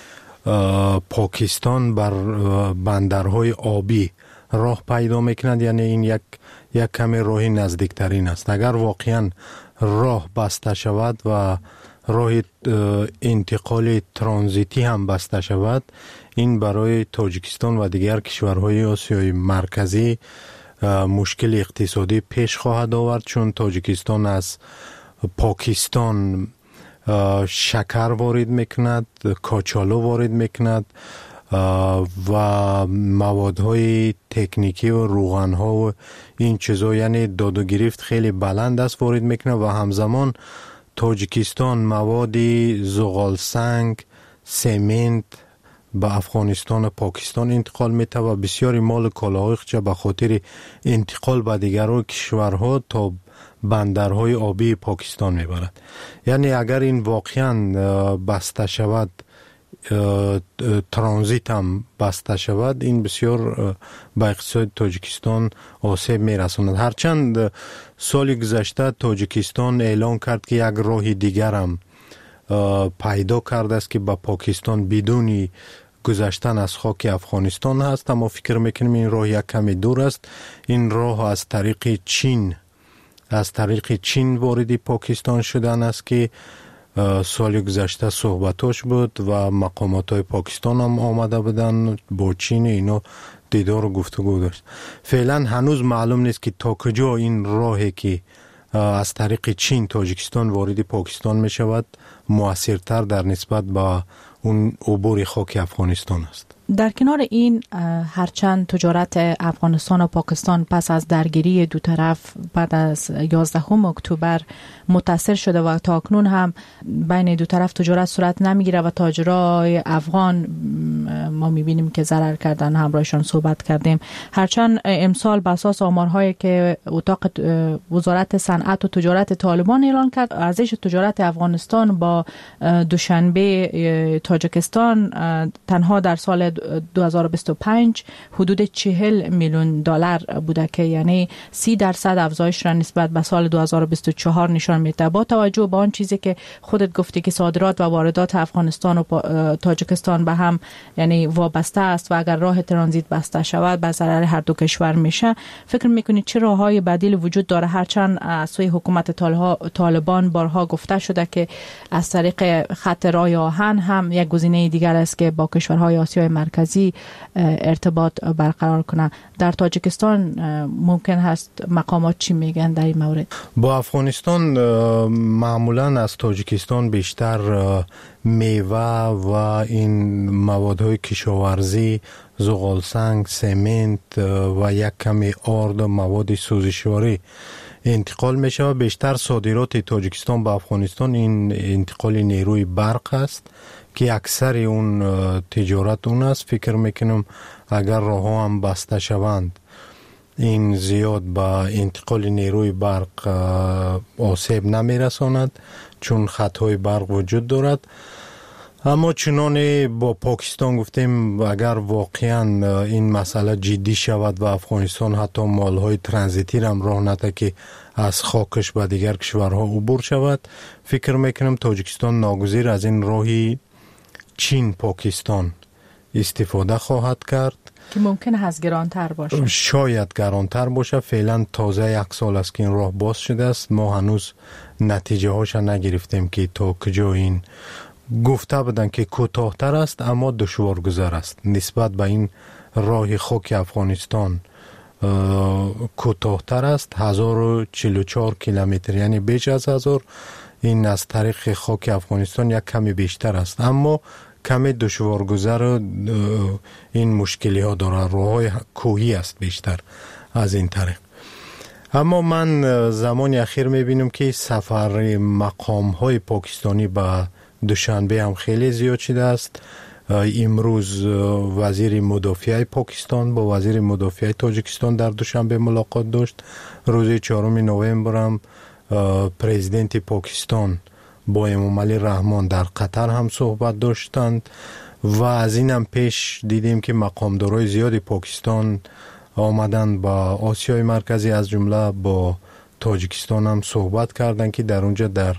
[SPEAKER 12] پاکستان بر بندرهای آبی راه پیدا میکند. یعنی این یک کمی راه نزدیکترین است. اگر واقعا راه بسته شود و راه انتقال ترانزیتی هم بسته شود، این برای تاجیکستان و دیگر کشورهای آسیای مرکزی مشکل اقتصادی پیش خواهد آورد، چون تاجیکستان از پاکستان شکر وارد میکند، کاچالو وارد میکند و موادهای تکنیکی و روغنها و این چیزا، یعنی داد و گرفت خیلی بلند است وارد میکنه و همزمان تاجیکستان مواد زغال سنگ، سمنت به افغانستان و پاکستان انتقال میته و بسیاری مال کالاهای خود به خاطر انتقال به دیگر کشورها تا بندرهای آبی پاکستان میبرد. یعنی اگر این واقعا بسته شود، ترانزیت هم بسته شود، این بسیار به اقتصاد تاجیکستان آسیب میرساند. هرچند سال گذشته تاجیکستان اعلان کرد که یک راه دیگر هم پیدا کرده است که با پاکستان بدون گذشتن از خاک افغانستان هست، اما فکر میکنیم این راه یک کمی دور است. این راه از طریق چین وارد پاکستان شدن است که سال گذشته صحبتاش بود و مقامات های پاکستان هم آمده بودن با چین، اینو دیدار و گفتگو داشت. فعلا هنوز معلوم نیست که تا کجا این راهی که از طریق چین تاجیکستان وارد پاکستان می شود مؤثرتر در نسبت با اون عبور خاک افغانستان است.
[SPEAKER 3] در کنار این، هرچند تجارت افغانستان و پاکستان پس از درگیری دو طرف بعد از 11 اکتبر متاثر شده و تا اکنون هم بین دو طرف تجارت صورت نمیگیره و تاجرای افغان ما میبینیم که ضرر کردن، همراهشان صحبت کردیم. هرچند امسال بر اساس آمارهایی که اتاق وزارت صنعت و تجارت طالبان اعلان کرد، ارزش تجارت افغانستان با دوشنبه تاجیکستان تنها در سال 2025 حدود 40 میلیون دلار بوده که یعنی 30% افزایش را نسبت به سال 2024 نشان میده. با توجه به آن چیزی که خودت گفتی که صادرات و واردات افغانستان و تاجیکستان به هم یعنی وابسته است و اگر راه ترانزیت بسته شود به ضرر هر دو کشور میشه، فکر میکنید چه راههای بدیل وجود داره؟ هرچند از سوی حکومت طالبان بارها گفته شده که از طریق خط راه آهن هم یک گزینه دیگر است که با کشورهای آسیای مرکزی مرکزی ارتباط برقرار کنه. در تاجیکستان ممکن هست مقامات چی میگن در این مورد؟
[SPEAKER 12] با افغانستان معمولا از تاجیکستان بیشتر میوه و این موادهای کشاورزی، زغالسنگ، سمنت و یک کمی آرد و مواد سوزشواری انتقال میشه و بیشتر صادرات تاجیکستان به افغانستان این انتقال نیروی برق است که اکثر اون تجارت اون است. فکر میکنم اگر راه ها هم بسته شوند این زیاد با انتقال نیروی برق آسیب نمیرساند چون خطهای برق وجود دارد. اما چنانه با پاکستان گفتیم اگر واقعا این مسئله جدی شود و افغانستان حتی مالهای ترانزیتی هم راه نده که از خاکش به دیگر کشورها عبور شود، فکر میکنم تاجیکستان ناگزیر از این راهی چین پاکستان استفاده خواهد کرد
[SPEAKER 3] که ممکن است گرانتر باشه.
[SPEAKER 12] شاید گرانتر باشه. فعلا تازه 1 سال است که این راه باز شده است. ما هنوز نتیجه هاش نگرفتیم که تا کجا این گفته بودن که کوتاه‌تر است اما دشوارگذار است. نسبت به این راه خاک افغانستان کوتاه‌تر است. 1044 کیلومتر یعنی بیش از 1000. این از طریق خاک افغانستان یک کمی بیشتر است اما کمی دشوارگذار. این مشکلی ها داره. راه‌های کوهی است بیشتر از این طریق. اما من زمان اخیر میبینم که سفر مقام های پاکستانی به دوشنبه هم خیلی زیاد شده است. امروز وزیر مدافع پاکستان با وزیر مدافع تاجیکستان در دوشنبه ملاقات داشت. روز 4 نوامبر هم پرزیدنت پاکستان با امام علی رحمان در قطر هم صحبت داشتند و از این هم پیش دیدیم که مقامدارای زیادی پاکستان آمدند با آسیای مرکزی از جمله با تاجیکستان هم صحبت کردند که در اونجا در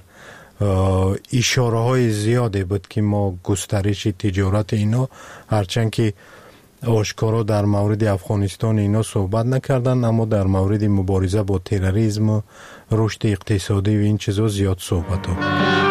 [SPEAKER 12] اشاره های زیاده بود که ما گسترش تجارت اینا، هرچند که آشکارا در مورد افغانستان اینا صحبت نکردن اما در مورد مبارزه با تروریسم و رشد اقتصادی و این چیزا زیاد صحبت ها.